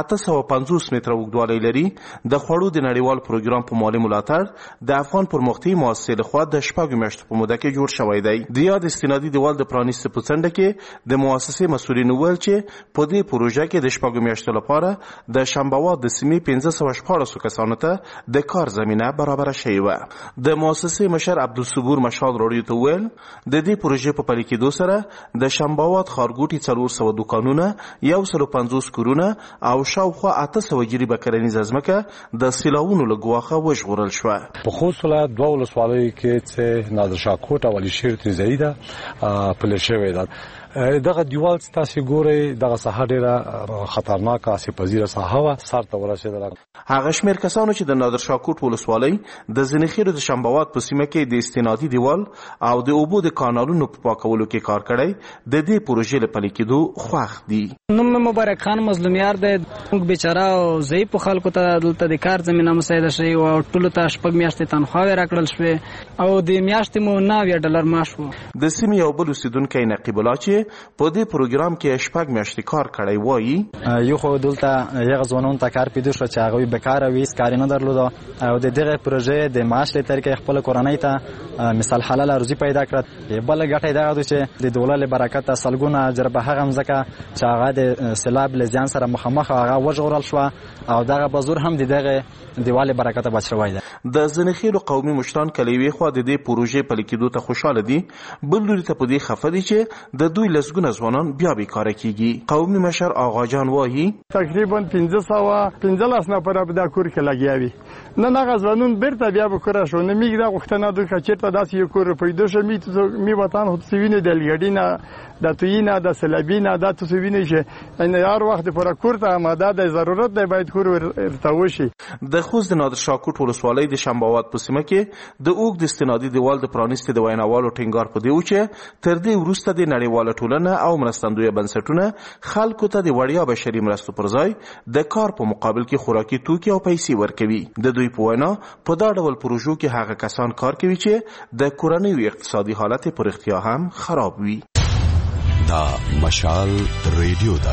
850 متره اوږدوالی لري د خوړو د نړیوال پروګرام په مالي ملاتړ د افغان پرمختیایي مؤسسې لخوا د 6 میاشتو په موده کې جوړ شوی دی. د یاد استنادي دیوال د پرانیستو په څنډه کې د مؤسسې مسؤلین وویل چې په دې پروژه کې د 6 میاشتو لپاره د شمباوات د سیمې 514 کسانو ته د کار زمينه برابر شوی و. د مؤسسې مشر عبدالصبور مشال راډیو ته ویل د دې پروژې په پلي کېدو سره د شمباوات ښارګوټي 400 دکانونه، 150 کورونه او شاوخوا 800 جریبه کرنیزه ځمکه د سیلاوونو له ګواښه وژغورل شوه. په خوست ولایت 2 ولسوالیو کې چې نادر شاه کوټ او علي شیر تیزایی ده پلي شوی ده. دغه دیوال تاسو ګورئ دغه ساحه ډیره خطرناکه سپذیره ساحه و سر ته ورسېدل. هغه شمیر کسانو چې د نادر شاه کوټ ولسوالۍ د زنخیلو د شمباوات په سیمه کې د استنادي دیوال او د اوبو د کانالونو په پاکولو کې کار کړی د دې پروژې لپاره پلي کېدو خوښ دي. نوم مبارک خان مظلومیار دی. موږ بیچاره او ضعیف خلکو ته دلته د کار زمينه مساعده شي او ټولو ته 6 میاشتې تنخواه راکړل شوې او د میاشتې مو $9 معاش وو. د سیمې یو بل اوسیدونکی نقیب الله چې په دې پروګرام کې 6 میاشتې کار کړی وایي یو خو دلته یو ځوانون ته کار پیدا شو چې هغه بیکاره وي، کار نه درلود او د دغه پروژې د معاش لپاره طریقې خپل کورنۍ ته مثال حلال روزي پیدا کړه. بل ګټه دا ده چې د دولت له برکت سلګونه جربه هغه مزکه چې هغه د سیلاب له ځان سره مخامخ هغه وژغورل شو او دغه بازور هم دغه دیواله برکت بچوي ده. د زنخیلو قومي مشران کلیوي خو د دې پروژې په لیکېدو ته خوشاله دي، بل لوري ته په دې خفه دي چې د دوی لسګونه ځوانان بیا بیکاره کیږي. قومي مشر آغا جان وایي تقریبا 515 نفر په دا کور کې لګیاوي. نه غزوانون برته بیا به کور شو نه میګه غوښتنه دوی کچته داسې یو کور پیدا شمه می وطن هڅ ویني د لګډینه د توینه د سلابینه د تسوینه چې ان هر وخت پر کور ته آماده د ضرورت دی باید کور ورته وشي. د خوست د نادر شاه کوټ ولسوالۍ د شمباوات په سیمه کې د اوږد استنادي دیوال د پرانیستي د ویناوالو ټینګار په دی و چې تر دې وروسته د نړیواله ټولنه او مرستندوی بنسټونه خلکو ته د وړیا بشري مرستو پر ځای د کار په مقابل کې خوراکي توکي او پیسې ورکوي. د دوی په وینا په دا ډول پروژو کې هغه کسان کار کوي چې د کورنۍ اقتصادي حالت پر اختیا هم خراب وي. دا مشال ریډیو ده.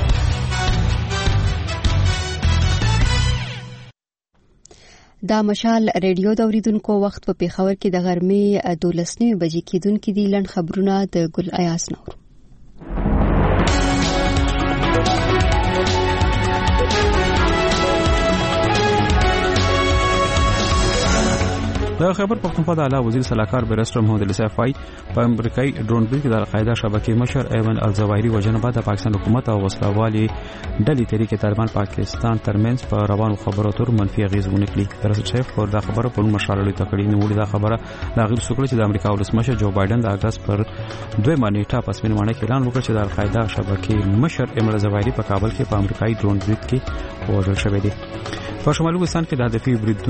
دا مشال ریډیو د اوریدونکو وخت په پیښور کې د غرمې 12 بجې کېدونکې دي. لنډ خبرونه د ګل ایاس نور. د خیبر پختونخوا د اعلی وزیر صلاحکار بیرسټر محمد علي صافی په امریکایي ډرون برید کې د القاعده شبکې مشر ایمن الظواهري وژنه بعد د پاکستان حکومت او وسلوالي ډلې تحریک طالبان پاکستان ترمنځ په روانو خبرو تر منفي اغیز ونکړي. بیرسټر صاحب پر دا خبره په مشالې تکړې نیولې. دا خبره لا غیر سوکړه چې د امریکا ولسمشر جو بایدن د اگست پر 2 نیټه په سپینمانه کې اعلان وکړ چې د القاعده شبکې مشر ایمن الظواهري په کابل کې په امریکایي ډرون برید کې وژل شوی دی. په شمالي افغانستان کې د هدفي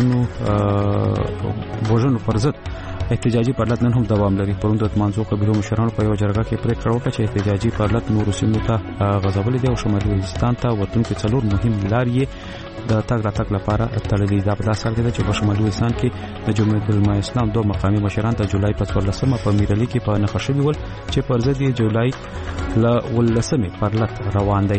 بریدونو وژنو پر ضد احتجاجي پرلط نن هم دوام لري. پرون د منځو قبیلو مشرانو په یو جرګه کې پریکړه وکړه چې احتجاجي پرلط نورو سیمو ته غځول دي او شمالي افغانستان ته وتونکي 4 مهم لارې د تګ راتګ لپاره تړلې. دا په داسې حال کې چې په شمالي افغانستان کې د جمهوریت العلماء اسلام 2 مقامي مشران د جولای په 14مه په میرالي کې په نښه شوي ول چې پر ضد یې جولای ل 18مه پرلط روان دی.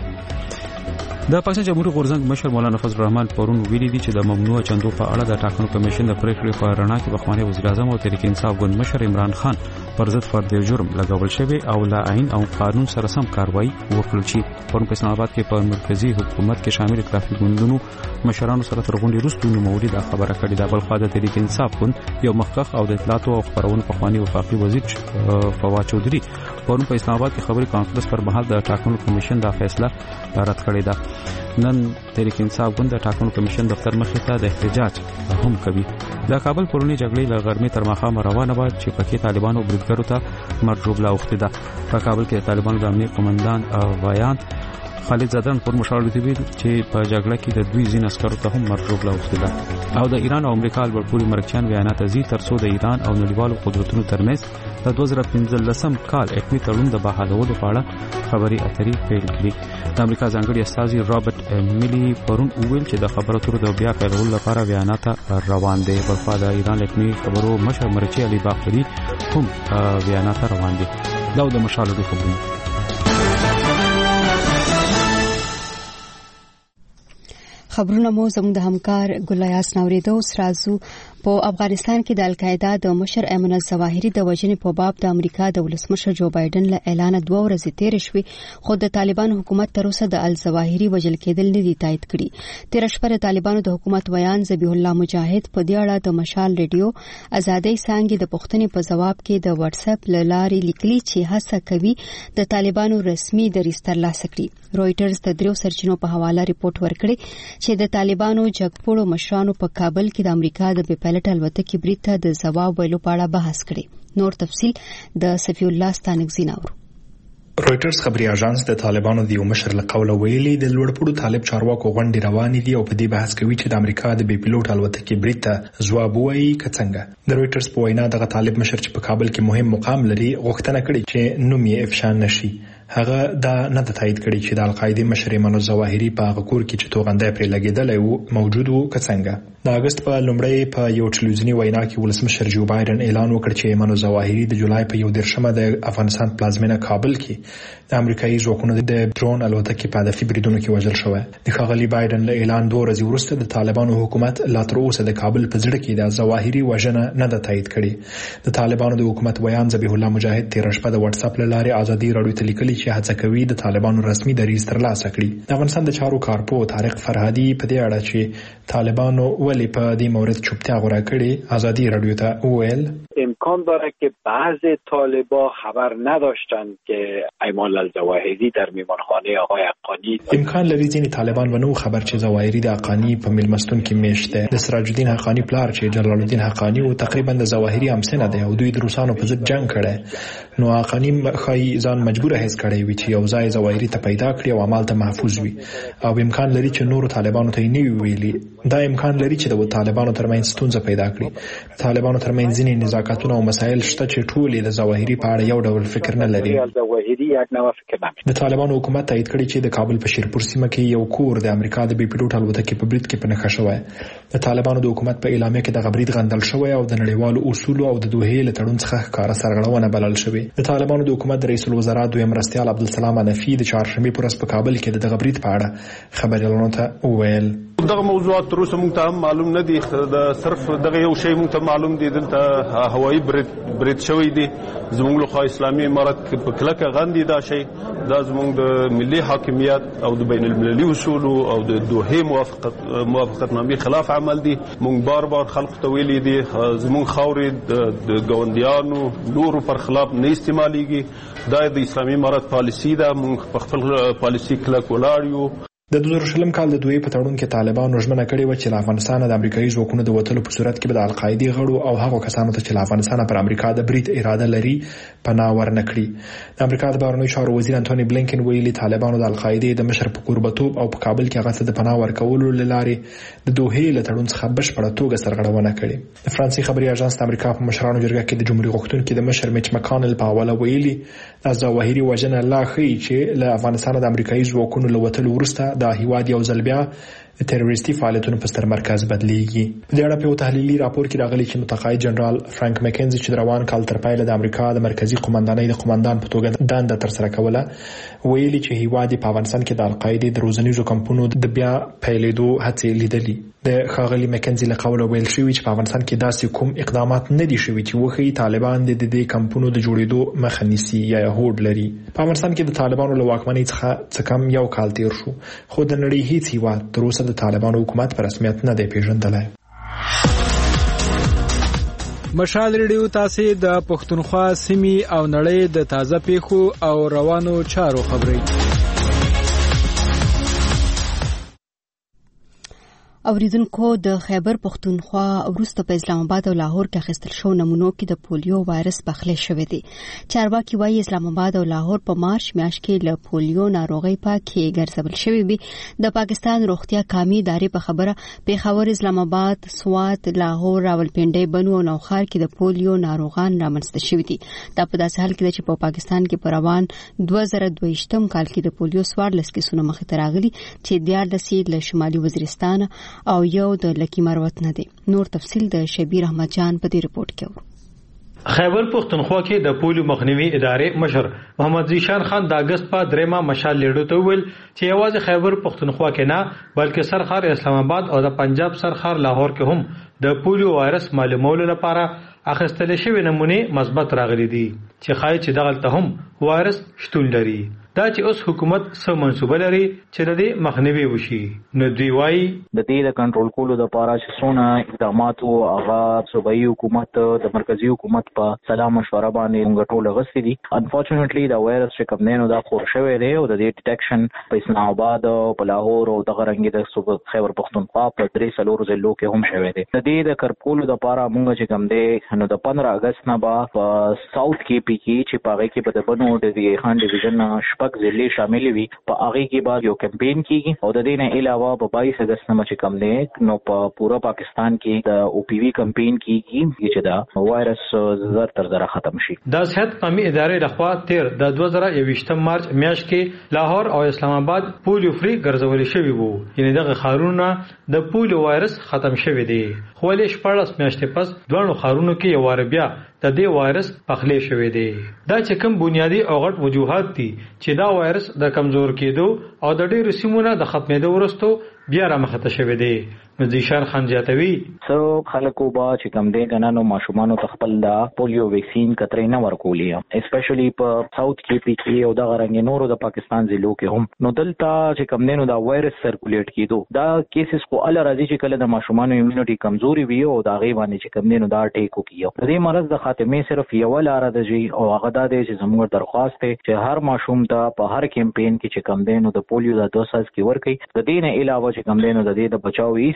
د پاکستان جمهوریت غورځنګ مشر مولانا فضل الرحمن پرون ویلي دي چې د ممنوع چندو په اړه د ټاکنو کمیشن د پریکړې په رڼا کې بخوانی وزیر اعظم او تحریک انصاف ګوند مشر عمران خان پر ضد فردي جرم لګول شوی او لا عین او قانون سره سم کاروایی وکړل شي. پرون په اسلام آباد کې په مرکزی حکومت کې شامل ائتلافي ګوندونو مشرانو سره تر غونډې وروسته نوموړي دا خبره کړې ده. بل خوا د تحریک انصاف ګوند یو مخکخ او د اطلاعات او خبرونو بخوانی وفاقي وزیر فواد چودھری پرون په اسلام آباد کې خبري کانفرنس پر مهال د ټاکنو کمیشن دا فیصله رد کړې ده. نن تحریک انصاف ګوند د ټاکنو کمیشن دفتر مخې ته د احتجاج هم کوي. د کابل پرونی جګړې له غرمې تر ماښامه روانه وه چې پکې طالبانو بریدګرو ته مرجوب لا اوښتې ده. په کابل کې د طالبانو د امنیت قومندان ویان خالد زدران پر مشاورې دی چې په جګړه کې د دوی ځین عسکرو ته هم مرجوب لا اوښتې ده. او د ایران او امریکا لوړپوړي مرکچیان بیانات ازي ترڅو د ایران او نړیوالو قدرتونو ترمنځ د 2015 کال اټومي تړون د بحالولو په اړه خبري اترې پیل کړي. د امریکا ځانګړي استازي رابرټ میلی پرون وویل چې د خبرو اترو د بیا پیلولو لپاره بیانات روان دي. بلخوا د ایران اټومي خبرو مشر مرچی علي باقری هم بیانات روان دي. دا د مشالو خبرونه. خبرونه مو زموږ د همکار ګل ایاس نوریده. اوس راځو په افغانستان کې د القاعده د مشر ایمن الظواهري د وژنې په باب د امریکا د ولسمشر جو بایدن له اعلان 2 ورځې تیر شوې، خو د طالبانو حکومت تر اوسه د الظواهري وژل کېدل نه دي تایید کړي. تیر شپه د طالبانو د حکومت ویان ذبیح الله مجاهد په دې اړه د مشال ریډیو ازادۍ څانګې د پوښتنې په جواب کې د واتس اپ لارې لیکلي چې هڅه کوي د طالبانو رسمي دریځ ترلاسه کړي. رويټرز د 3 سرچینو په حواله ریپورت ورکړي چې د طالبانو جګپوړو مشرانو په کابل کې د امریکا د بېپایلټ الوتکې برید ته د ځواب ویلو په اړه بحث کړي. نور تفصیل د صفی الله ستانکزی نور. رويټرز خبري اژانس د طالبانو د یو مشر له قوله ویلي د لوړپوړو طالب چارواکو غونډې روانې دي او په دې بحث کوي چې د امریکا د بېپایلټ الوتکې برید ته ځواب وایي که څنګه. د رويټرز په وینا دغه طالب مشر چې په کابل کې مهم مقام لري غوښتنه کړې چې نوم یې افشا نشي. هغه دا نه تایید کړي چې د القاعده مشر ایمن الظواهري په هغه کور کې چې توغندای پر لګیدل او موجود وو که څنګه. د اگست په لومړی په یو ټلویزیونی وینا کې ولسمشر جو بایدن اعلان وکړ چې ایمن الظواهري د جولای په 11مه د افغانستان پلازمینه کابل کې د امریکایي ځواکونو د ډرون الوتکې په هدفي بریدونو کې وژل شوی. د ښاغلي بایدن له اعلان 2 ورځې وروسته د طالبانو حکومت لا تر اوسه د کابل په ځړ کې د الظواهري وژنه نه تایید کړي. د طالبانو د حکومت ویان ذبیح الله مجاهد تیر شپه د واتس اپ لارې ازادي راډیو ته لیکلي چې هڅه کوي د طالبانو رسمي دریځ ترلاسه کړي. د افغانستان د چارو کارپو طارق فرهادي په دې اړه چې طالبانو ولی په دې مورد چوپتیا غوره کړي ازادي راډیو ته وویل امکان داره که بعض طالبا خبر نداشتند که ایمان الظواهری در میمانخانه آقای حقانی. امکان لري ځینې طالبان ونو خبر چې ظواهري د حقانی په میلمستون کې میشته. د سراج الدین حقانی پلار چې جلال الدین حقانی او تقریبا د ظواهري همسنه ده او دوی د روسانو په ضد جنگ کړي. نو حقانی خای ځان مجبور هیڅ کړی وي چې یو ځای ظواهري ته پیدا کړي او عمل ته محفوظ وي او امکان لري چې نورو طالبانو ته نه ویلي. دا امکان لري چې د طالبانو ترمنځ ستونزه پیدا کړي. طالبانو ترمنځ ځینې نزاکتونه او مسایل شته چې ټول د ظواهري په اړه یو ډول فکر نه لري. د طالبانو حکومت تایید کړی چې د کابل په شیرپور سیمه کې یو کور د امریکا د بي پيلوټ الوتکې په برید کې په نښه شوی. د طالبانو د حکومت په اعلامیه کې د برید غندل شوی او د نړیوالو اصولو او د دوحې له تړون څخه ښکاره سرغړونه بلل شوی. د طالبانو د حکومت رئیس الوزرا دویم مرستیال عبدالسلام حنفي د چهارشنبه پر ورځ په کابل کې د برید په اړه خبريالانو ته وویل دغه موضوعات تر اوسه موږ ته معلوم نه دي. د صرف دغه یو شی موږ ته معلوم دي دلته هوایي برید شوی دی. زموږ له اسلامي امارت په کلکه غندي دا شی. دا زموږ د ملي حاکمیت او د بین المللي اصول او د دوحې موافقتنامې خلاف عمل دي. موږ بار خلکو ته ویلي دي زموږ خاورې د ګاونډیانو نورو پر خلاف نه استعمالېږي. دا د اسلامي امارت پالیسي ده. موږ په خپل پالیسي کلک ولاړ یو. د 2000 کال د دوی په تړون کې طالبانو ژمنه کړې و چې له افغانستان د امریکایي ځواکونو د وټلو په صورت کې به د القاعده غړو او هغو کسانو ته چې له افغانستان پر امریکا د برید اراده لري پناه ورنکړي. د امریکا د بهرنیو چارو وزیر انټونی بلینکن ویلي طالبانو د القاعده د مشر په قربتوب او په کابل کې هغه ته د پناه ورکولو لارې د دوحې له تړون څخه بشپړه توګه سرغړونه کړې. د فرانسې خبري اژانس د امریکا په مشرانو جرګه کې د جمهوریت غوښتونکو د مشر میچ مکانل په حواله ویلي د ظواهري وجنه لا خي چې له افغانستان د امریکایي ځواکونو له وټلو وروسته د هیواد یو بیا د تروریستي فعالیتونو په ستر مرکز بدلیږي. په دې اړه په تحلیلي راپور کې راغلي چې متقاعد جنرال فرانک مکنزي چې روان کال تر پایله د امریکا د مرکزی قومندانۍ د قومندان په توګه دنده تر سره کوله ویلي چې هیواد په افغانستان کې د القاعده د روزنیزو کمپونو د بیا پیلېدو هڅې لیدلې. د خاغلی مکنزي له قوله ویل شوی چې په افغانستان کې داسې کوم اقدامات نه دي شوي چې وخی طالبان د دې کمپونو د جوړېدو مخه نیسي یا هوډ لري. په افغانستان کې د طالبانو له واکمنۍ څخه کم یو کال تیر شو خو د نړۍ هیڅ هیواد تر اوسه د طالبانو حکومت په رسمیت نه دی پیژندلی. مشال ریډیو تاسو د پښتونخوا سیمې او نړۍ د تازه پیښو او روانو چارو خبري اوریدونکو. د خیبر پختونخوا وروسته په اسلام آباد او لاهور کې اخیستل شو نمونو کې د پولیو وایرس پخلی شوی دی. چارواکي وايي اسلام آباد او لاهور په مارچ میاشت کې له پولیو ناروغي پاکي ګرځول شوی وي. د پاکستان روغتیا قومي ادارې په خبره پیښور، اسلام آباد، سوات، لاهور، راولپنډي، بنو او نوخار کې د پولیو ناروغان رامنځته شوي دي. دا په داسې حال کې چې په پاکستان کې په روان 2022 کال کې د پولیو 14 کیسونه مخې ته راغلي چې 14 له شمالي وزیرستان او یو د لکی مروت نه دی. نور تفصیل د شبیر احمد جان په دې رپورت کې ورو. خیبر پختونخوا کې د پولیو مخنیوي ادارې مشر محمد زیشان خان د اگست په 3 مشال لیډو ته ویل چې یوازې خیبر پختونخوا کې نه بلکې سرخار اسلام آباد او د پنجاب سرخار لاهور کې هم د پولیو وایرس معلومولو لپاره اخیستل شوی نمونه مثبت راغلي دي چې ښایي چې دغلته هم وایرس شتون لري. دا چې اوس حکومت سم منسوبه لري چې د دې مخنیوي وشي. نو دوی وايي د دې د کنټرول کولو لپاره چې څونه اقدامات او هغه صوبایي حکومت د مرکزی حکومت په سلا مشوره باندې موږ ټول غوښتي دي. انفورچونټلی دا وایرس چې کوم نه دا خور شوی دی او د دې ډیټیکشن په اسلام آباد او په لاهور او دغه رنګ د صوبه خیبر پختونخوا په 3 ضلعو کې هم شوی دی. د دې د کنټرول لپاره موږ چې کوم دی نو د 15 اگست نه با په ساوث کې پی کې چې پاره کې په بنو د خان ډیویژن ضلع شامل وي په هغه کې بعد یو کمپاین کیږي او د دې نه علاوه په 22 اگست نه چې کوم دی نو په پورا پاکستان کې د او پی وی کمپاین کیږي چې دا وایرس زر تر زر ختم شي. د صحت قومي ادارې لخوا تیر د 2021 مارچ میاشت کې لاهور او اسلام آباد پولیو فری ګرځول شوی وو. یعنی دغه خارونه د پولیو وایرس ختم شوی دی. خو له 14 میاشتې پس دوه خارونو کې یو وار بیا د دې وایرس پخلی شوی دی. دا چې کوم بنیادی او غټ وجوهات دي چې دا وایرس د کمزور کېدو او د ډېرو سیمونو د ختمېدو وروسته بیا رامخته شوی دی. مزیشان خان جاتوی سو خلکو با چې کوم دی کنه نو ماشومانو تخپل دا پولیو ویکسین کترې نه ورکولې اسپیشلی په ساوث کې پی کې او د غرنګ نورو د پاکستان ضلعو کې هم نو دلته چې کوم دی نو دا وایرس سرکولیټ کېدو دا کیسز کو ال راځي چې کله د ماشومانو ایمونټي کمزوري وي او دا غي باندې چې کوم دی نو دا ټیکو کیو د دې مرض د خاتمه صرف یو لار ده جی او هغه دا دی چې زموږ درخواست دی چې هر ماشوم ته په هر کمپاین کې چې کوم دی نو د پولیو د 2 ساز کې ورکړي. د دې نه علاوه چې کوم دی نو د دې د بچاو هیڅ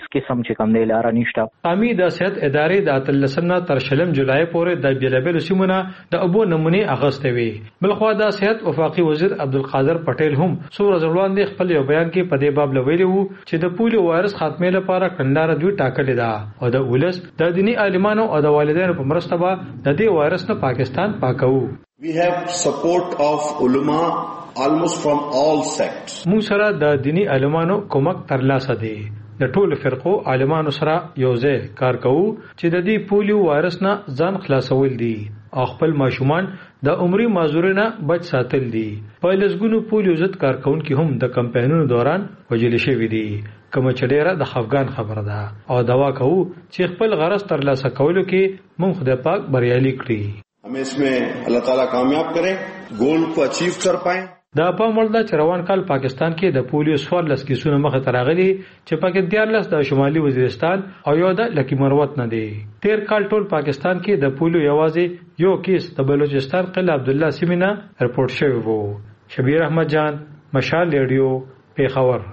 قسم چې کوم دی لار نشته. قومي د صحت ادارې د 13 تر 20 جولای پورې د بیلابل سیمونه د ابو نمونه اغستې وي. بلخوا د صحت وفاقي وزیر عبدالقادر پټیل هم څو ورځې وړاندې خپل یو بیان کې په دې باب لویلی وو چې د پولیو وایرس خاتمه لپاره کنداره دوی ټاکلې ده او د ولس د دینی عالمانو او د والدینو په مرسته به د دې وایرس نه پاکستان پاکو. We have support of ulama almost from all sects. موږ سره د دینی عالمانو کومک ترلاسه دی. د ټولو فرقو عالمانو سره یوځای کار کوو چې د دې پولیو وایرس نه ځان خلاصول دي او خپل ماشومان د عمري معذورینه بچ ساتل دي. په لږګونو پولیو ضد کارکونکو هم د کمپاینونو دوران وجل شوی دي. کوم چې ډیره د خفګان خبره ده او دوا کوو چې خپل غرض ترلاسه کولو کې موږ خدای پاک بریالي کړي. हमें इसमें अल्लाह ताला कामयाब करे, गोल को अचीव कर पाए. دا په ملدا چروان کال پاکستان کې د پولیو 14 کیسونه مخه تراغلي چې پکې 14 د شمالي وزیرستان او یو د لکی مروت نه دي. 13 کال ټول پاکستان کې د پولیو یوازې یو کیس د بلوچستان قلعه عبدالله سیمینا رپورټ شوی وو. شبیر احمد جان، مشال ریډیو، پیښور.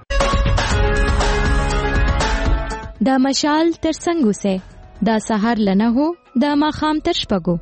دا مشال تر څنګه سه دا سحر لنه هو دا ماخام تر شپګو.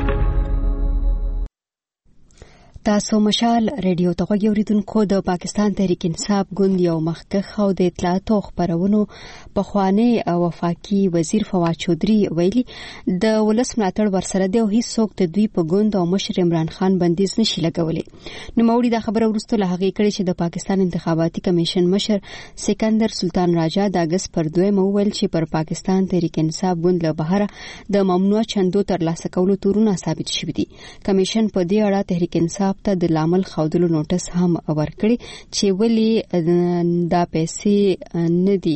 تاسو مشال ریډیو ته غوږی اوریدونکو د پاکستان تحریک انصاف ګوند یو مخکښ او د اطلاعاتو خبرونو پخوانی وفاقي وزیر فواد چودري ویلي د ولس ملاتړ ورسره دی او هیڅوک د دوی په ګوند او مشر عمران خان بندیز نشي لګولای. نو موري دا خبره ورسته له هغه کړي چې د پاکستان انتخاباتي کمیشن مشر سکندر سلطان راجا د اگست پر 2 ویل چې پر پاکستان تحریک انصاف ګوند له بهره د ممنوع چندو ترلاسه کولو تورونه ثابت شوي دي. کمیشن په دې اړه تحریک انصاف ته د لامل خودلو نوټس هم ورکړي چې ولې دا پیسې نه دي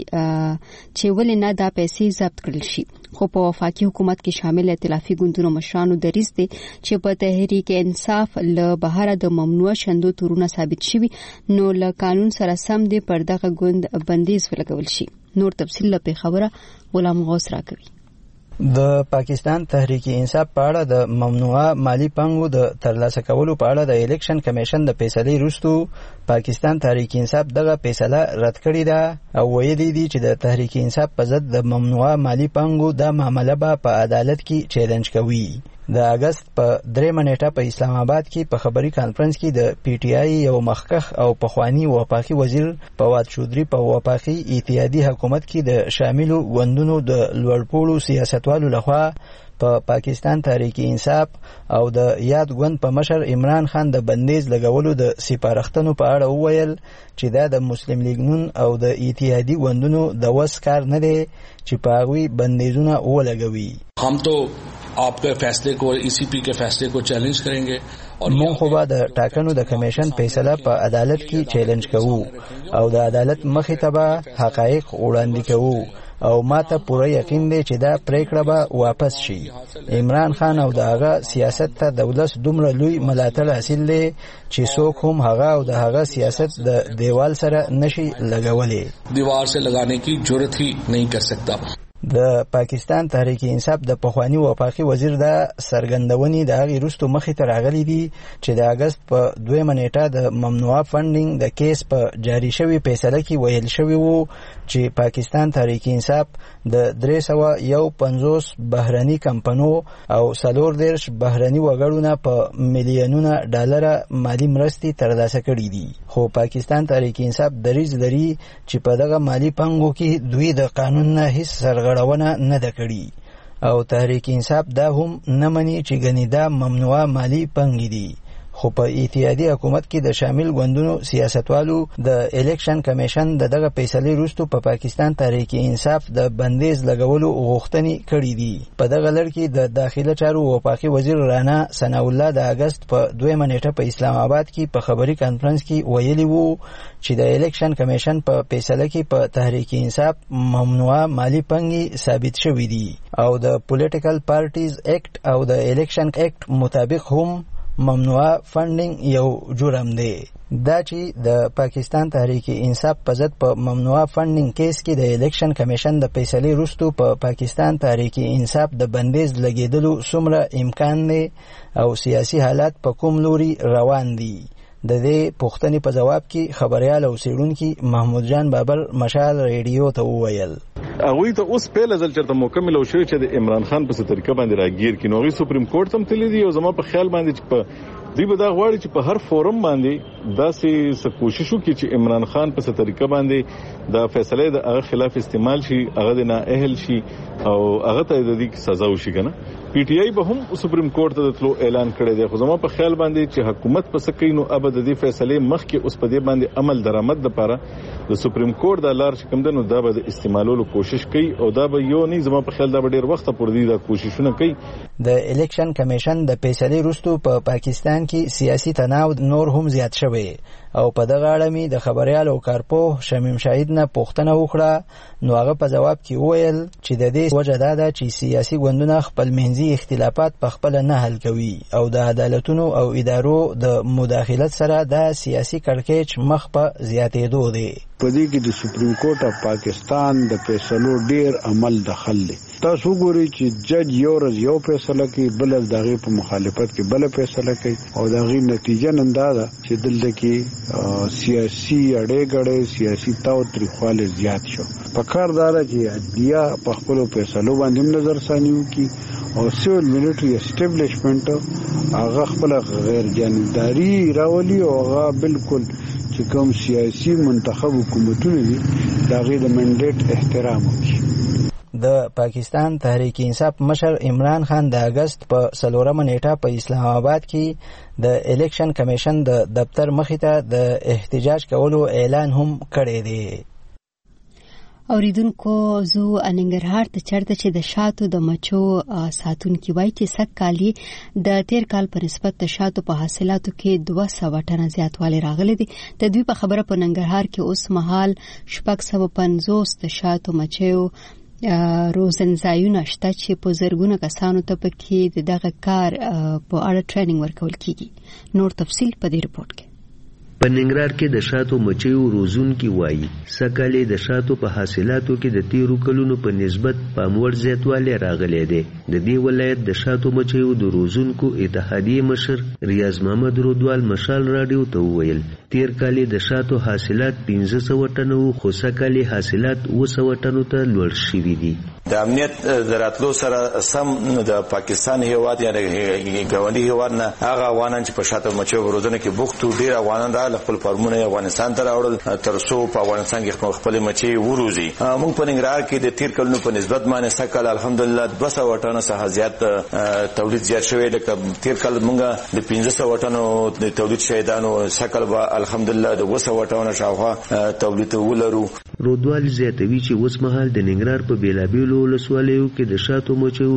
چې ولې نه دا پیسې ضبط کړل شي. خو په وفاقي حکومت کې شامل ائتلافي ګوندونو مشرانو دریځ دي چې په تحریک انصاف له بهره د ممنوع شندو تورونه ثابت شوي نو له قانون سره سم دي پر دغه ګوند بندیز ولګول شي. نور تفصیل له خبره غلام غوث راکوي. د پاکستان تحریک انصاف په اړه د ممنوعه مالی پانګو د ترلاسه کولو په اړه د الیکشن کمیشن د فیصلې وروسته پاکستان تحریک انصاف دغه فیصله رد کړې ده او ویلي دي چې د تحریک انصاف په ضد د ممنوعه مالی پانګو د معامله به په عدالت کې چیلنج کوي. د اگست په 3 نیټه په اسلام آباد کې په خبري کانفرنس کې د پی ټی آی یو مخکښ او پخوانی وفاقي وزیر فواد چودري په وفاقي اتحادیه حکومت کې د شاملو ګوندونو د لوړپوړو سیاستوالو لخوا په پاکستان تحریک انصاف او د یاد ګوند په مشر عمران خان د بندیز لګولو د سپارښتنو په اړه وویل چې دا د مسلم لیگ نون او د اتحادی ګوندونو د وس کار نه دی چې په هغوی بندیزونه ولګوي. हम तो आपके फैसले को ईसीपी के फैसले को चैलेंज करेंगे مونږ خو به د ټاکنو د کمیشن فیصله په عدالت کې چیلنج کوو او د عدالت مخې ته به حقایق وړاندې کوو او ماته پوره یقین دی چې دا پریکړه به واپس شي. عمران خان او د هغه سیاست ته د ولس دومره لوی ملاتړ حاصل دی چې څوک هم هغه او د هغه سیاست د دیوال سره نشي لګولی. دیوار سے لگانے کی جرأت ہی نہیں کر سکتا. د پاکستان تحریک انصاف د پخوانی وفاقي وزیر د سرګندونې د هغې وروسته مخې ته راغلي دي چې د اګست په 2 نیټه د ممنوعه فنډینګ د کیس په جاري شوي فیصله کې ویل شوي وو چې پاکستان تحریک انصاف د 351 بهرني کمپنو او 40 بهرني وګړو په میلیونونه ډالره مالی مرستې ترلاسه کړي دي. خو پاکستان تحریک انصاف دریځ لري چې په دغه مالی پانګو کې دوی د قانون نه هیڅ سرغړونه نه ده کړي او تحریک انصاف دا هم نه مني چې ګنې دا ممنوعه مالی پانګې دي. خو په اتحادی حکومت کې د شامل ګوندونو سیاستوالو د الیکشن کمیشن دغه فیصلې وروسته په پاکستان تحریک انصاف د بندیز لګولو غوښتنې کړې دي. په دغه لړ کې د داخله چارو وفاقي وزیر رانا ثناء الله د اگست په 2 نیټه په اسلام آباد کې په خبري کانفرنس کې ویلي وو چې د الیکشن کمیشن په فیصله کې په تحریک انصاف ممنوعه مالی پانګې ثابت شوې دي او د پولیټیکل پارټیز ایکټ او د الیکشن ایکټ مطابق هم ممنوعه فنډینګ یو جرم دی. دا چې د پاکستان تحریک انصاف په ضد په ممنوعه فنډینګ کیس کې د الیکشن کمیشن د فیصلې وروسته په پاکستان تحریک انصاف د بندیز لګیدلو څومره امکان دی او سیاسي حالات په کوم لوري روان دي. د دې پوښتنې په جواب کې خبريال او څېړونکي محمود جان بابر مشال ریډیو ته وویل هغوی ته اوس پیل ځل چرته مکمل او شوی چې د عمران خان په طریقه باندې راګیر کینو هغوی سپریم کورټ هم تللی دی او زما په خیال باندې چې په دوی به دا غواړي چې په هر فورم باندې داسې کوشش وکړي چې عمران خان په طریقه باندې دا فیصله د هغه خلاف استعمال شي هغه د نااهل شي او هغه ته د دې سزا وشي کنه پی ټی آی به هم سپریم کورټ ته تلو اعلان کړی دی خو زما په خیال باندې چې حکومت په سکینو ابد د فیصله مخکې اوس په دې باندې عمل درآمد لپاره د سپریم کورټ د لار چې کوم دنو دا به استعمالولو کوشش کوي او دا به یو نه زما په خیال دا به ډیر وخت پورې دی دا کوششونه کوي د الیکشن کمیشن د فیصله وروسته په پاکستان کې سیاسي تناو نور هم زیات شوی او په دغه اړه می د خبريال او کارپوه شمیم شاهید نه پوښتنه وکړه نو هغه په جواب کې وویل چې د دې وجه دا ده چې سیاسي ګوندونه خپل منځي اختلافات په خپل نه حل کوي او د عدالتونو او ادارو د مداخلت سره د سیاسي کړکېچ مخ په زیاتېدو دی په دې کې د سپریم کورټ اف پاکستان د فیصلو ډیر عمل دخل دی تاسو ګورئ چې جج یو ورځ یو فیصله کوي بل ورځ دغه په مخالفت کې بل فیصله کوي او دغه نتیجه نن دا ده چې دلته کې سیاسي اړې سیاسي تاو تریخواله زیات شو په کار دار چې عدلیه په خپل فیصلو باندې نظر ثانیو کې او سیول ملټری اسټابلیشمنت هغه خپل غیر جانبداري راولي او هغه بالکل چې کوم سیاسي منتخب حکومتونه دي دغه د منډیټ احترام وکړي د پاکستان تحریک انصاف مشر عمران خان د اگست په 4 نیټه په اسلام آباد کې د الیکشن کمیشن د دفتر مخې ته د احتجاج کولو اعلان هم کړی دی اوریدونکو زو اننګرهار ته چرته چې د شاتو د مچو ساتونکي وایي چې سږ کال د تیر کال په نسبت د شاتو په حاصلاتو کې 200 ټنه زیاتوالی راغلی دی د دوی په خبره په ننګرهار کې اوس مهال 650 د شاتو مچو روزنځایونه شته چې په زرګونه کسانو ته پکې دغه کار په اړه ټریننګ ورکول کیږي نور تفصیل په دې رپورت کې په ننګرهار کې د شاتو مچیو روزونکي وایي سکه‌لې د شاتو په حاصلاتو کې د تیرو کلونو په نسبت پاموړ زیاتوالی راغلی دی د دې ولایت د شاتو مچیو د روزونکو اتحادیې مشر ریاض محمد رودوال مشال راډیو ته وویل تیر کال د شاتو حاصلات 1500 ټنو خو سکه‌لې حاصلات 200 ټنو ته لوړ شوي دي د امنیت دراتلو سره سم د پاکستان هیواد یا د ګاونډي هیواد نه هغه افغانان چې په شاتو مچیو روزنه کې بوختو ډیر افغانان را خپل فارمونه افغانستان ته راوړل ترڅو په افغانستان کې خپل مچي وروزي موږ په ننګرهار کې د تیر کلونو په نسبت باندې سکه‌ل الحمدلله 200 ټنو څخه زیات تولید زیات شوی د تیر کال موږ د 1500 ټنو د تولید شهیدانو سکه‌ل به الحمدلله د 200 ټنو شاوخوا تولید ولرو رودوال زیاتوي چې اوس مهال د ننګرهار په بیلابیلو ولسوالیو کې د شاتو مچیو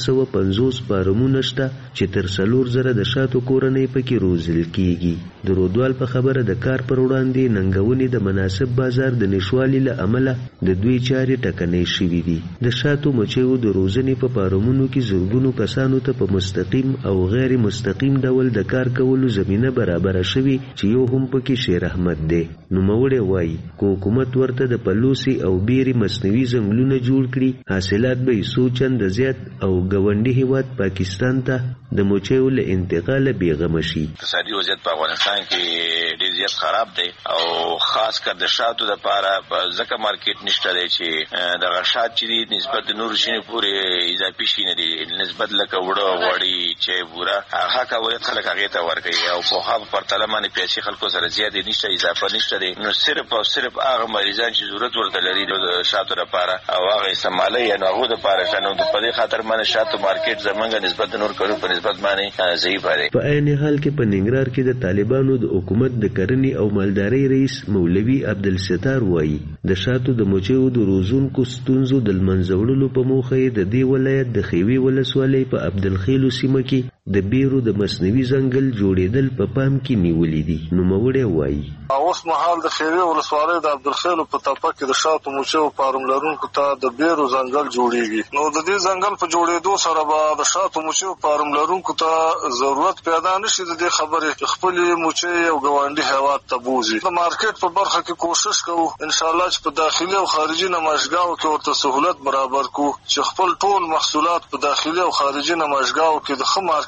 650 فارمونه شته چې تر 4000 د شاتو کورنۍ پکې روزل کیږي د رودوال په خبره د کار پر وړاندې ننګونې د مناسب بازار د نشوالي له امله د دوی چارې ټکنۍ شوې دي د شاتو مچیو د روزنې په فارمونو کې زرګونو کسانو ته په مستقیم او غیر مستقیم ډول د کار کولو زمينه برابر شوي چې یو هم پکې شیر احمد دی نوموړی وایي کو حکومت ورته د پلوسی او بیري مصنوعي ځنګلونه جوړ کړي حاصلات به سوچند زیات او ګاونډي هیواد پاکستان ته د مچیو له انتقال بیغمه شي اقتصادي وضعیت په افغانستان کې ډیر زیات خراب دی او خاص کر د شاتو لپاره ځکه مارکیټ نشته دی چې د غشات چې دی نسبت د نور شینه پورې اضافي شینه دی نسبت لکه وړو وړي چې بورا هغه کاوه خلک هغه ته ورکړي او په هغه پرتلمانه پیسې خلکو سره زیات نشته اضافه نشته دی نو صرف او صرف هغه مریضان چې ضرورت ورته لري د شاتو لپاره او هغه استعمالي یا هغه لپاره کنه د په دې خاطر باندې شاتو مارکیټ زمونږ نسبت نور کړو په نسبت باندې ضعیف دی په عین حال کې په ننګرهار کې د طالبانو د حکومت د کرنې او مالدارۍ رئیس مولوي عبدالستار وایي د شاتو د مچیو د روزونکو ستونزو د منځوړلو په موخه د دې ولایت د خیوي ولسوالۍ په عبدالخیل سیمه کې د بیرو د مصنوعي ځنګل جوړېدل په پام کې نیولې دي نوموړی وایي اوس مهال د خیوي ولسوالۍ د عبدالخیل په تپه کې د شاتو مچیو فارم لرونکو ته د بیرو ځنګل جوړیږي نو د دې ځنګل په جوړېدو سره به د شاتو مچیو فارم لرونکو ته ضرورت پیدا نشي د دې خبرې خپل مچي او ګاونډي هیواد ته بوزي د مارکیټ په برخه کې کوشش کوو ان شاء الله چې په داخلي او خارجي نمایشګاو کې ورته سہولت برابر کو چې خپل ټول محصولات په داخلي او خارجي نمایشګاو کې د خه مارکیټ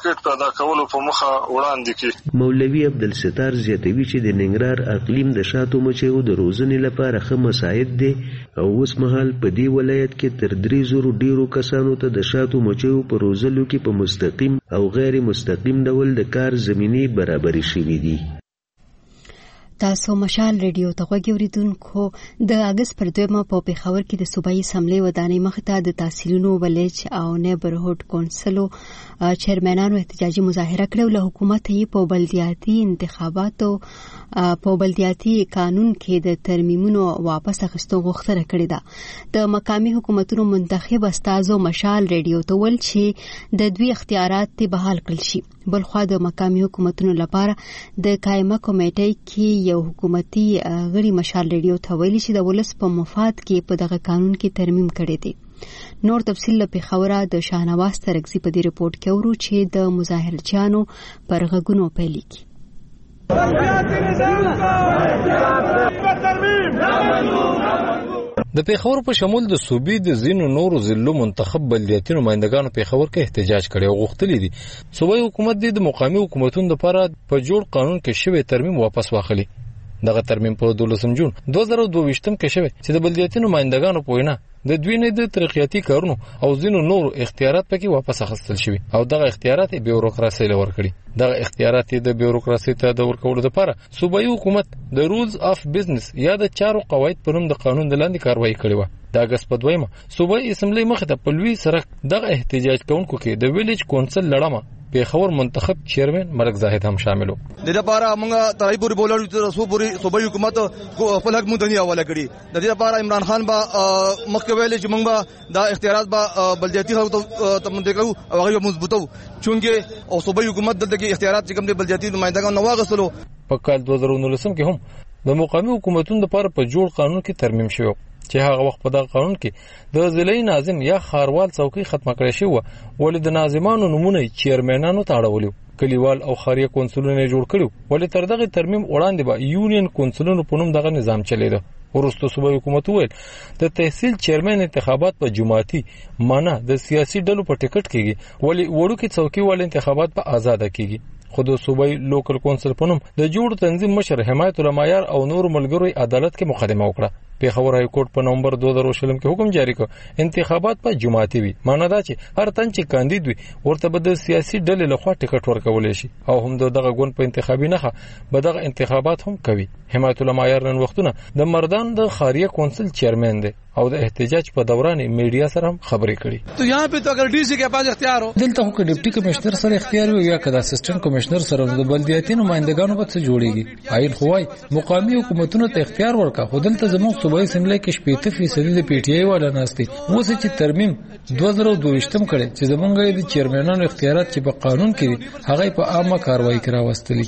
مارکیټ پیدا کولو په مخه وړاندې کړي. مولوي عبدالستار زیاتوي چې د ننګرهار اقلیم د شاتو مچیو د روزنې لپاره ښه مساعد دی او اوس مهال په دې ولایت کې تر 3,000 ډیرو کسانو ته د شاتو مچیو په روزلو کې په مستقیم او غیر مستقیم ډول د کار زمینې برابرې شوې دي. تاسو مشال ریډیو ته غوږی اوریدونکو د اگست پر 2 په پیښور کې د صوبایي اسمبلی ودانۍ مخ ته د تحصیلونو ولیج او نیبرهود کونسلو چیرمنانو احتجاجي مظاهره کړې. له حکومت یې په بلدیاتي انتخاباتو په بلدیاتي قانون کې د ترمیمونو واپس اخیستو غوښتنه کړې ده. د مقامي حکومتونو منتخب استازو مشال ریډیو ته ویل چې د دوی اختیارات بحال کړل شي. بلخوا د مقامي حکومتونو لپاره د قائمه کمیټې کې یو حکومتي غړي مشال ریډیو ته ویلي چې د ولس په مفاد کې په دغه قانون کې ترمیم کړی دی. نور تفصیل له پیښوره د شاهنواز ترکزي په دې رپورت کې اورو چې د مظاهرچیانو پر غږونو پیل کړي. د پیښور په شمول د صوبې د ځینو نورو ضلعو منتخب بلدیاتي نمائندګانو پیښور کې احتجاج کړی او غوښتلي دي صوبایي حکومت د مقامي حکومتونو لپاره په جوړ قانون کې شوی ترمیم واپس واخلي. دغه ترمیم په 12 جون 2022 کې شوی چې د بلدیاتي نمائندګانو په وینا د دوی نه د ترقیاتي کارونو او ځینو نورو اختیارات پکې واپس اخیستل شوي او دغه اختیارات بیوروکراسي له ورکړي. دغه اختیارات د بیوروکراسي ته د ورکولو لپاره صوبایي حکومت د رولز اف بزنس یا د چارو قواعد په نوم د قانون د لاندې کاروایی کړې و. د اگست په 2 صوبایي اسمبلی مخ ته په لوی سره دغه احتجاج کوونکو کې د ویلیج کونسل لړمه پیښور منتخب چیرمن ملک زاهد هم شامل وو. د لپاره موږ ترای پوری بولر تر صوبایي حکومت خپل حق مونږ دنیا حواله کړی. د دې لپاره عمران خان با مخکې ویل چې موږ دا اختیارات با بلدیاتي خلکو ته منتقل او هغه مضبوطو چونګې او صوبایي حکومت دغه اختیارات چې کوم د بلدیاتي نمائندګانو نو واغسلو. په کال 2019 کې هم د مقامي حکومتونو لپاره په جوړ قانون کې ترمیم شوی چې هغه وخت په دغه قانون کې د ضلعي ناظم یا خاروال څوکۍ ختمه کړې شوې وه ولې د ناظمانو نومونه چیرمنانو ته اړولي کلیوال او خاریه کونسلونه جوړ کړو ولې تر دغه ترمیم وړاندې به یونین کونسلونو په نوم دغه نظام چلیده. ورسته صوبایي حکومت ویل د تحصیل چیرمن انتخابات په جماعتي معنا د سیاسي ډلو په ټیکټ کېږي ولې وړوکې څوکۍ ول انتخابات په آزاد کېږي. خو د صوبایي لوکل کونسل په نوم د جوړ تنظیم مشر حمایت الله معیار او نور ملګرو عدالت کې مقدمه وکړه. پیښور های کورټ په نومبر 2020 کې حکم جاری کړ انتخابات په جماعتي وي معنا دا چې هر تن چې کاندید وي ورته به د سیاسي ډلې لخوا ټیکټ ورکول شي او هم دغه ګوند په انتخابي نخه به دغه انتخابات هم کوي. حمایت الله معیار نن وختونه د مردان د خاریه کونسل چیرمن دی او د احتجاج په دوران میډیا سره هم خبرې کړي. تو یہاں پہ تو اگر ڈی سی کے پاس اختیار ہو دلته خو ډیپټي کمشنر سره اختیار وي یا کدا اسسټنټ کمشنر سره د بلدیاتي نمائندګانو په څیر جوړیږي. عین خوای مقامي حکومتونو ته اختیار ورکا خو دلته زموږ صوبایي اسمبلی کې 80% د پی ټی آی ولا ناشتي اوس چې ترمیم 2022 کړي چې زمونږ د چیرمنانو اختیارات چې په قانون کې هغه په عامه کاروایی کرا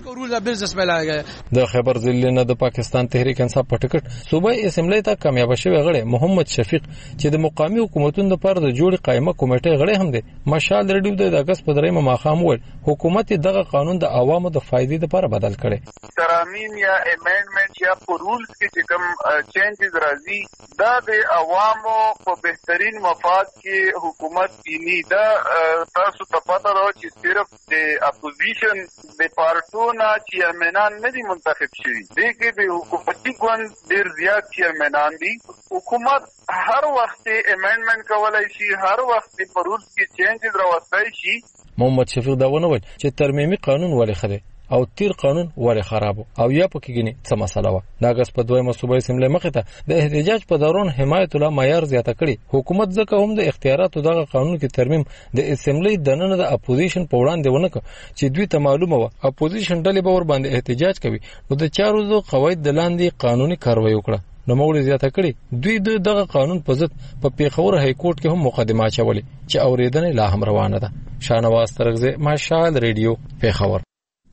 وستلي. د خیبر ضلع نه د پاکستان تحریک انصاف په ټکټ صوبایي اسمبلی ته کامیاب شوی غړی محمد شفیق چې د مقامي حکومتونو لپاره د جوړ قائمه کمیټې غړی هم دی مشال ریډیو د اگست په 3 ماخام ول حکومت دغه قانون د عوامو د فائدې لپاره بدل کړي. ترامیم یا امندمنت یا رولز کې چې کوم چینجز راځي دا د عوامو په بهترین مفاد کې حکومت کینی دا تاسو ته پته راو چې صرف د اپوزیشن د پارټونو چیرمنان نه دي منتخب شوي دي کې د حکومتي ګوند ډیر زیات چیرمنان دي. حکومت هر وخت امندمنت کولای شي هر وخت په رولز کې چینجز راوستای شي. محمد شفیق دا ونه ویل چې ترمیمي قانون ولې خده او تیر قانون ولې خراب او یا پکې غني څه مسله و. د اگست په 2 صوبایي اسمبلی مخې ته د احتجاج په دوران حمایت الله معیار زیاته کړي. حکومت ځکه هم د اختیاراتو دغه قانون کې ترمیم د اسمبلی دننه د اپوزیشن په وړاندې ونه چې دوی ته معلومه و اپوزیشن ډلې به ور باندې احتجاج کوي نو د چارو د قواعد د لاندې قانوني کاروایی وکړه. نو موږ زیاته کړي دوی دغه قانون په ضد په پیښور های کورټ کې هم مقدمه چولې چې اوریدنه لا هم روانه ده. شاهنواز ترکزي مشال ریډیو پیښور.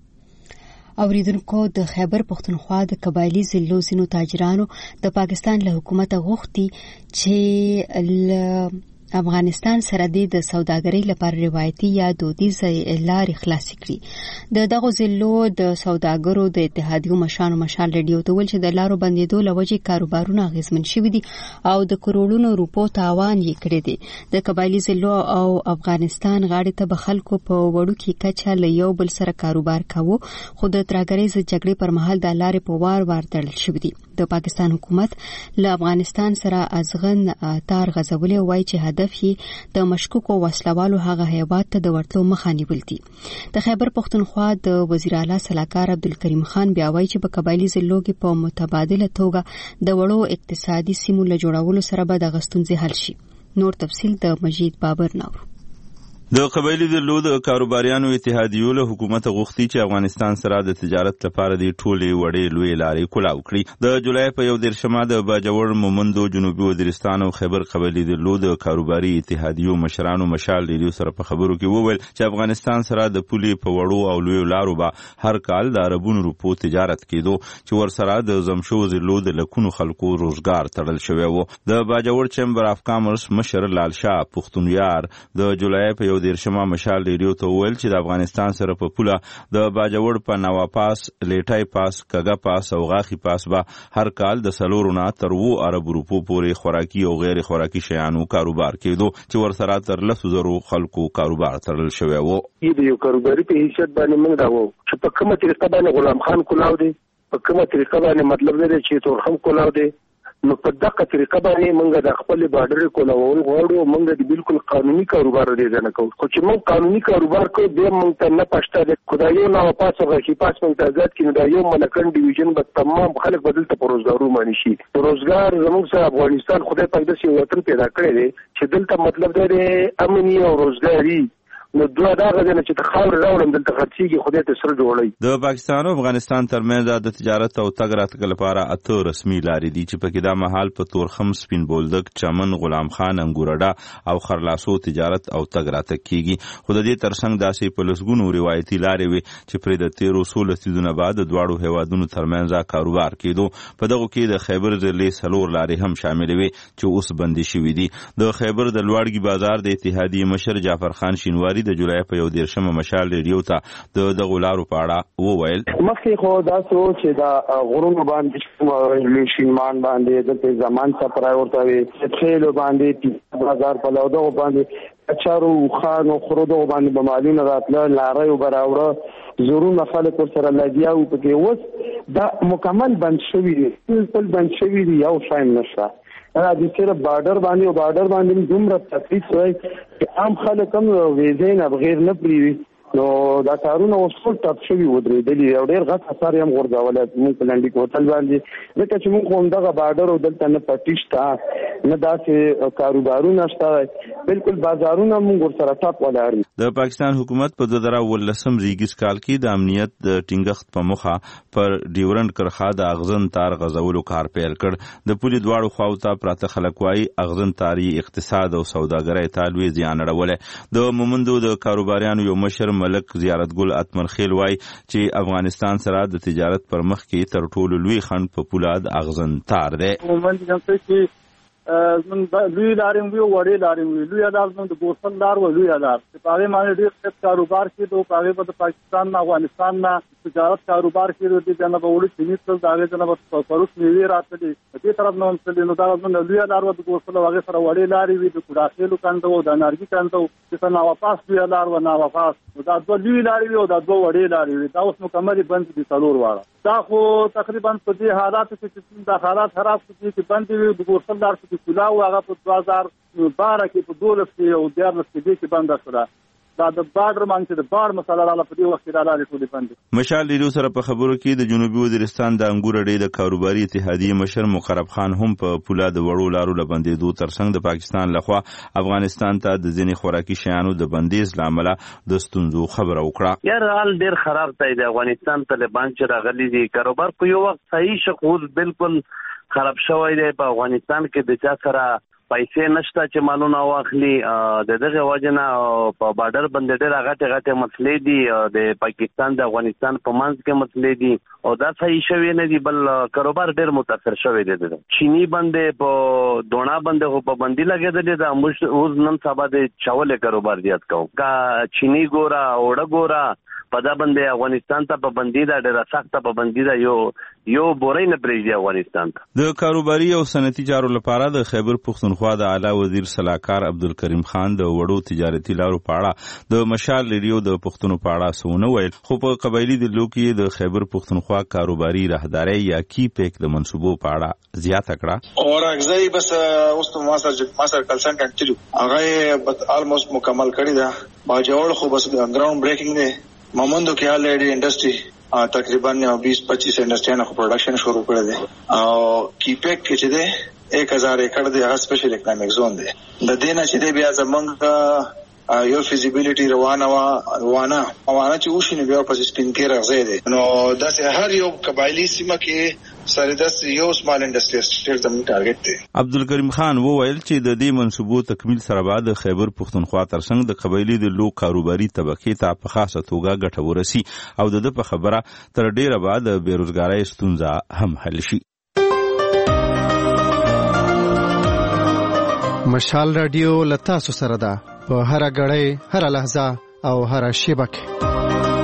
اوریدونکو د خیبر پختونخوا د قبایلی ضلعو ځینو تاجرانو د پاکستان له حکومت غوښتي چې افغانستان سره د سوداګرۍ لپاره روایتي یا دودیزه لارې خلاصې کړي. دغه ضلعو د سوداګرو د اتحادیو مشرانو مشال ریډیو ته ویل چې د لارو بندېدو له وجې کاروبارونه اغېزمن شوي دي او د کروڑونو روپو تاوان یې کړی دی. د قبایلي ضلعو او افغانستان غاړې ته به خلکو په وړوکي کچه له یو بل سره کاروبار کاوه، خو د ترهګریز جګړې پر مهال د لارې په وار تړل شوي دي. د پاکستان حکومت له افغانستان سره ازغن تار غځولې وایي چې هدف یې د مشکوکو وسلوالو هغه هیواد ته د ورتلو مخه نیول دي. د خیبر پښتونخوا د وزیر اعلی سلاکار عبدالکریم خان بیا وایي چې په قبایلي ضلعو کې په متبادله توګه د وړو اقتصادي سیمو له جوړولو سره به دغه ستونزې حل شي. نور تفصیل د مجید بابر نور. د قبایلي ضلعو د کاروباریانو اتحادیو له حکومت غوښتي چې افغانستان سره د تجارت لپاره د ټولې وړې لوی لارې کولاو کړي. د جولای په 1 د باجوړ مومندو جنوبي وزیرستان او خیبر قبایلي ضلعو د کاروباري اتحادیو مشرانو مشال ریډیو سره په خبرو کې وویل چې افغانستان سره د پولې په وړو او لوی لارو به هر کال د عربونو روپو تجارت کېدو چې ورسره د زمشو ضلعو د لکونو خلکو روزګار تړل شوی و. د باجوړ چیمبر اف کامرس مشر لال شاه پښتونیار د جولای په 1 مشال ریډیو ته ویل چې د افغانستان سره په پوله د باجوړ په نوا پاس، لیټای پاس، کګا پاس او غاخي پاس به هر کال د 4 نه تر 2 ارب روپو پورې خوراکي او غیر خوراکي شیانو کاروبار کېدو چې ورسره تر 100,000 خلکو کاروبار تړل شوی و. یو کاروباري په حیثیت باندې موږ دا وو چې په کومه طریقه باندې غلام خان کولاو دی، په کومه طریقه باندې مطلب دی چې تورخم کولاو دی، نو په دغه طریقه باندې موږ د خپل بارډر کولاول غواړو. موږ د بالکل قانوني کاروبار دی نه کوو، خو چې موږ قانوني کاروبار کوو به موږ ته نه پښته د خدایو نه واپس غوښي پاس موږ ته آزاد کینو. دا یو ملکن ډیویژن به تمام خلک بدل ته روزګارو مانی شي. روزګار زموږ سره افغانستان خدای پاک داسې وطن پیدا کړی دی چې دلته مطلب دی امني او روزګاری. نو دوه دا غوښنه چې تخاور راوړم دلته خرڅيږي خدای ته سره جوړي. د پاکستان او افغانستان ترمنځ د تجارت او تګ راتګ لپاره 8 رسمي لارې دي چې په کې دا مهال په تورخم، سپین بولدک، چمن، غلام خان، انګورډا او خرلاسو تجارت او تګ راتګ کیږي. خو د دې ترڅنګ داسې په لسګونو روایتي لارې وي چې پرې د 13 لسیزونو بعد د دواړو هیوادونو ترمنځ کاروبار کېدو. په دغه کې د خیبر ضلع 4 لارې هم شامل وي چې اوس بندي شوې دي. د خیبر د لوړګي بازار د اتحادیې مشر جعفر خان شینواری د جولای په 1 مشال ریډیو ته د غولارو په اړه وویل. مخکې خو دا سوچ چې دا غرونو باندې لوشینمان باندې د زمان سفرای ورته وي چې باندې بازار په لودو باندې اچارو خانو خرودو باندې بمالونه راتله لارې وبراوړه زورونه خلک سره لګیا او په کې وس دا مکمل بند شوی دی، ټول بند شوی دی، یو شایم نشته. دا د چیرې بارډر باندې دومره تکلیف وای چې عام خلک هم ویزې نه بغیر نه پریوي. نو دا کارونه اوس ټول ټاپ شوي ودرېدلي او ډېر غټ اثر یې هم غورځولی موږ په لنډي کوتل باندې، ځکه چې موږ خو همدغه بارډر او دلته نه پټي شته نه داسې کاروبارونه شته، بالکل بازارونه موږ ورسره ټاپ ولاړ یو. د پاکستان حکومت په 2019 ریګیس کال کې د امنیت د ټینګښت په موخه پر ډیورنډ کرښه د اغزن تار غځولو کار پیل کړ. د پولې دواړو خواو ته پراته خلک وایي اغزن تاري اقتصاد او سوداګرۍ ته لوی زیان اړولی. د مومندو د کاروباریانو یو مشر ملک زیارتګل اتمر خیل وای چې افغانستان سره د تجارت پر مخ کې تر ټولو لوی خنډ په پولاد اغزن تار دی. مومند جنته کې من لوی لارې وی وړې لارې وی لوی لار د بوسل لار و لوی لار په هغه باندې ډېر څه کاروبار کېدو. په هغه په پاکستان نه افغانستان نه تجارت کاروبار کېدو د جناب وړي چې نیټل داغه جناب پروس نیوی راځي دې طرف نو تل نو دا من لوی لار و د بوسل هغه سره وړې لارې وی د کډاخېلو کاندو د انرژي کاندو چې نه واپس لوی لار و نه واپس دا دوه لوی لارې وی او دا دوه وړې لارې وی دا اوس مکمل بند دي څلور واړه. دا خو تقریبا په دې حالات کې چې د حالات خراب دي چې بند وی د بوسل لار کې کلا هغه په 2012 کې په 12 کې او 13 کې بند کړه. دا د بارډر باندې د بار مسله را په دې وخت کې راځي ټولې بند. مشال ریډیو سره په خبرو کې د جنوبي وزیرستان د انګور اډې د کاروباري اتحادیې مشر مقرب خان هم په پولا د وړو لارو لبندېدو ترڅنګ د پاکستان لخوا افغانستان ته د ځینې خوراکي شیانو د بندیز لامل د ستونزو خبره وکړه. یار حال ډېر خراب دی د افغانستان طالبان چې راغلي دي کاروبار په یو وخت صحیح شخص بالکل خراب شوی دی. په افغانستان کې د چا سره پیسې نشته چې مالونه واخلي. د دغه وجنه په بارډر باندې ډېر غټه مسلې دي د پاکستان د افغانستان په منځ کې مسلې دي او دا صحیح شوی نه دي بل کاروبار ډېر متاثر شوی دی. چینی باندې په دونا باندې هو پابندي لګېدلې ده. موږ اوس نن سبا د چاول کاروبار زیات کوو کا چینی ګورا اوړه ګورا په دا باندې افغانستان ته پابندي ده ډېره سخته پابندي ده. یو بورې نه پرېږدي افغانستان ته. د کاروباري او صنعتي چارو لپاره د خیبر پښتونخوا د اعلی وزیر صلاحکار عبدالکریم خان د وړو تجارتي لارو په اړه د مشال ریډیو د پښتونو په اړه څه ویل، خو په قبایلي دلو کې د خیبر پښتونخوا کاروباري راهداري یا کی پیک د منصوبو په اړه زیاته کړه. اور اگزای بس اوس ماستر کنسلټنټ چې هغه آلموست مکمل کړی دا باجوړ خو بس ګراوند بریکینګ دی. ماموندو کې آلریډي انډستری تقریبا 20-25 انډستریانو پروډکشن شروع کړی دی او کیپیک کې چې دی 1000 ایکړ دی هغه سپیشل اکونومیک زون دی. د دینه چې دی بیا زمونږ یو فیزیبিলিټي روانه چې وشي نو بیا په سپین کې راځي دی. نو داسې هر یو قبایلی سیمه کې سره د یو سمال انډستری سټیټ زموږ ټارګټ دی. عبدالکریم خان وویل چې د دې منصوبو تکمیل سره بعد د خیبر پښتونخوا ترڅنګ د قبایلی د لو کاروباري طبقې ته په خاصه توګه ګټه ورسي او د په خبره تر ډیره بعد د بیروزګارۍ ستونزه هم حل شي. مشال رادیو لتا سره ده په هر غړې هر لحظه او هر شیبه کې.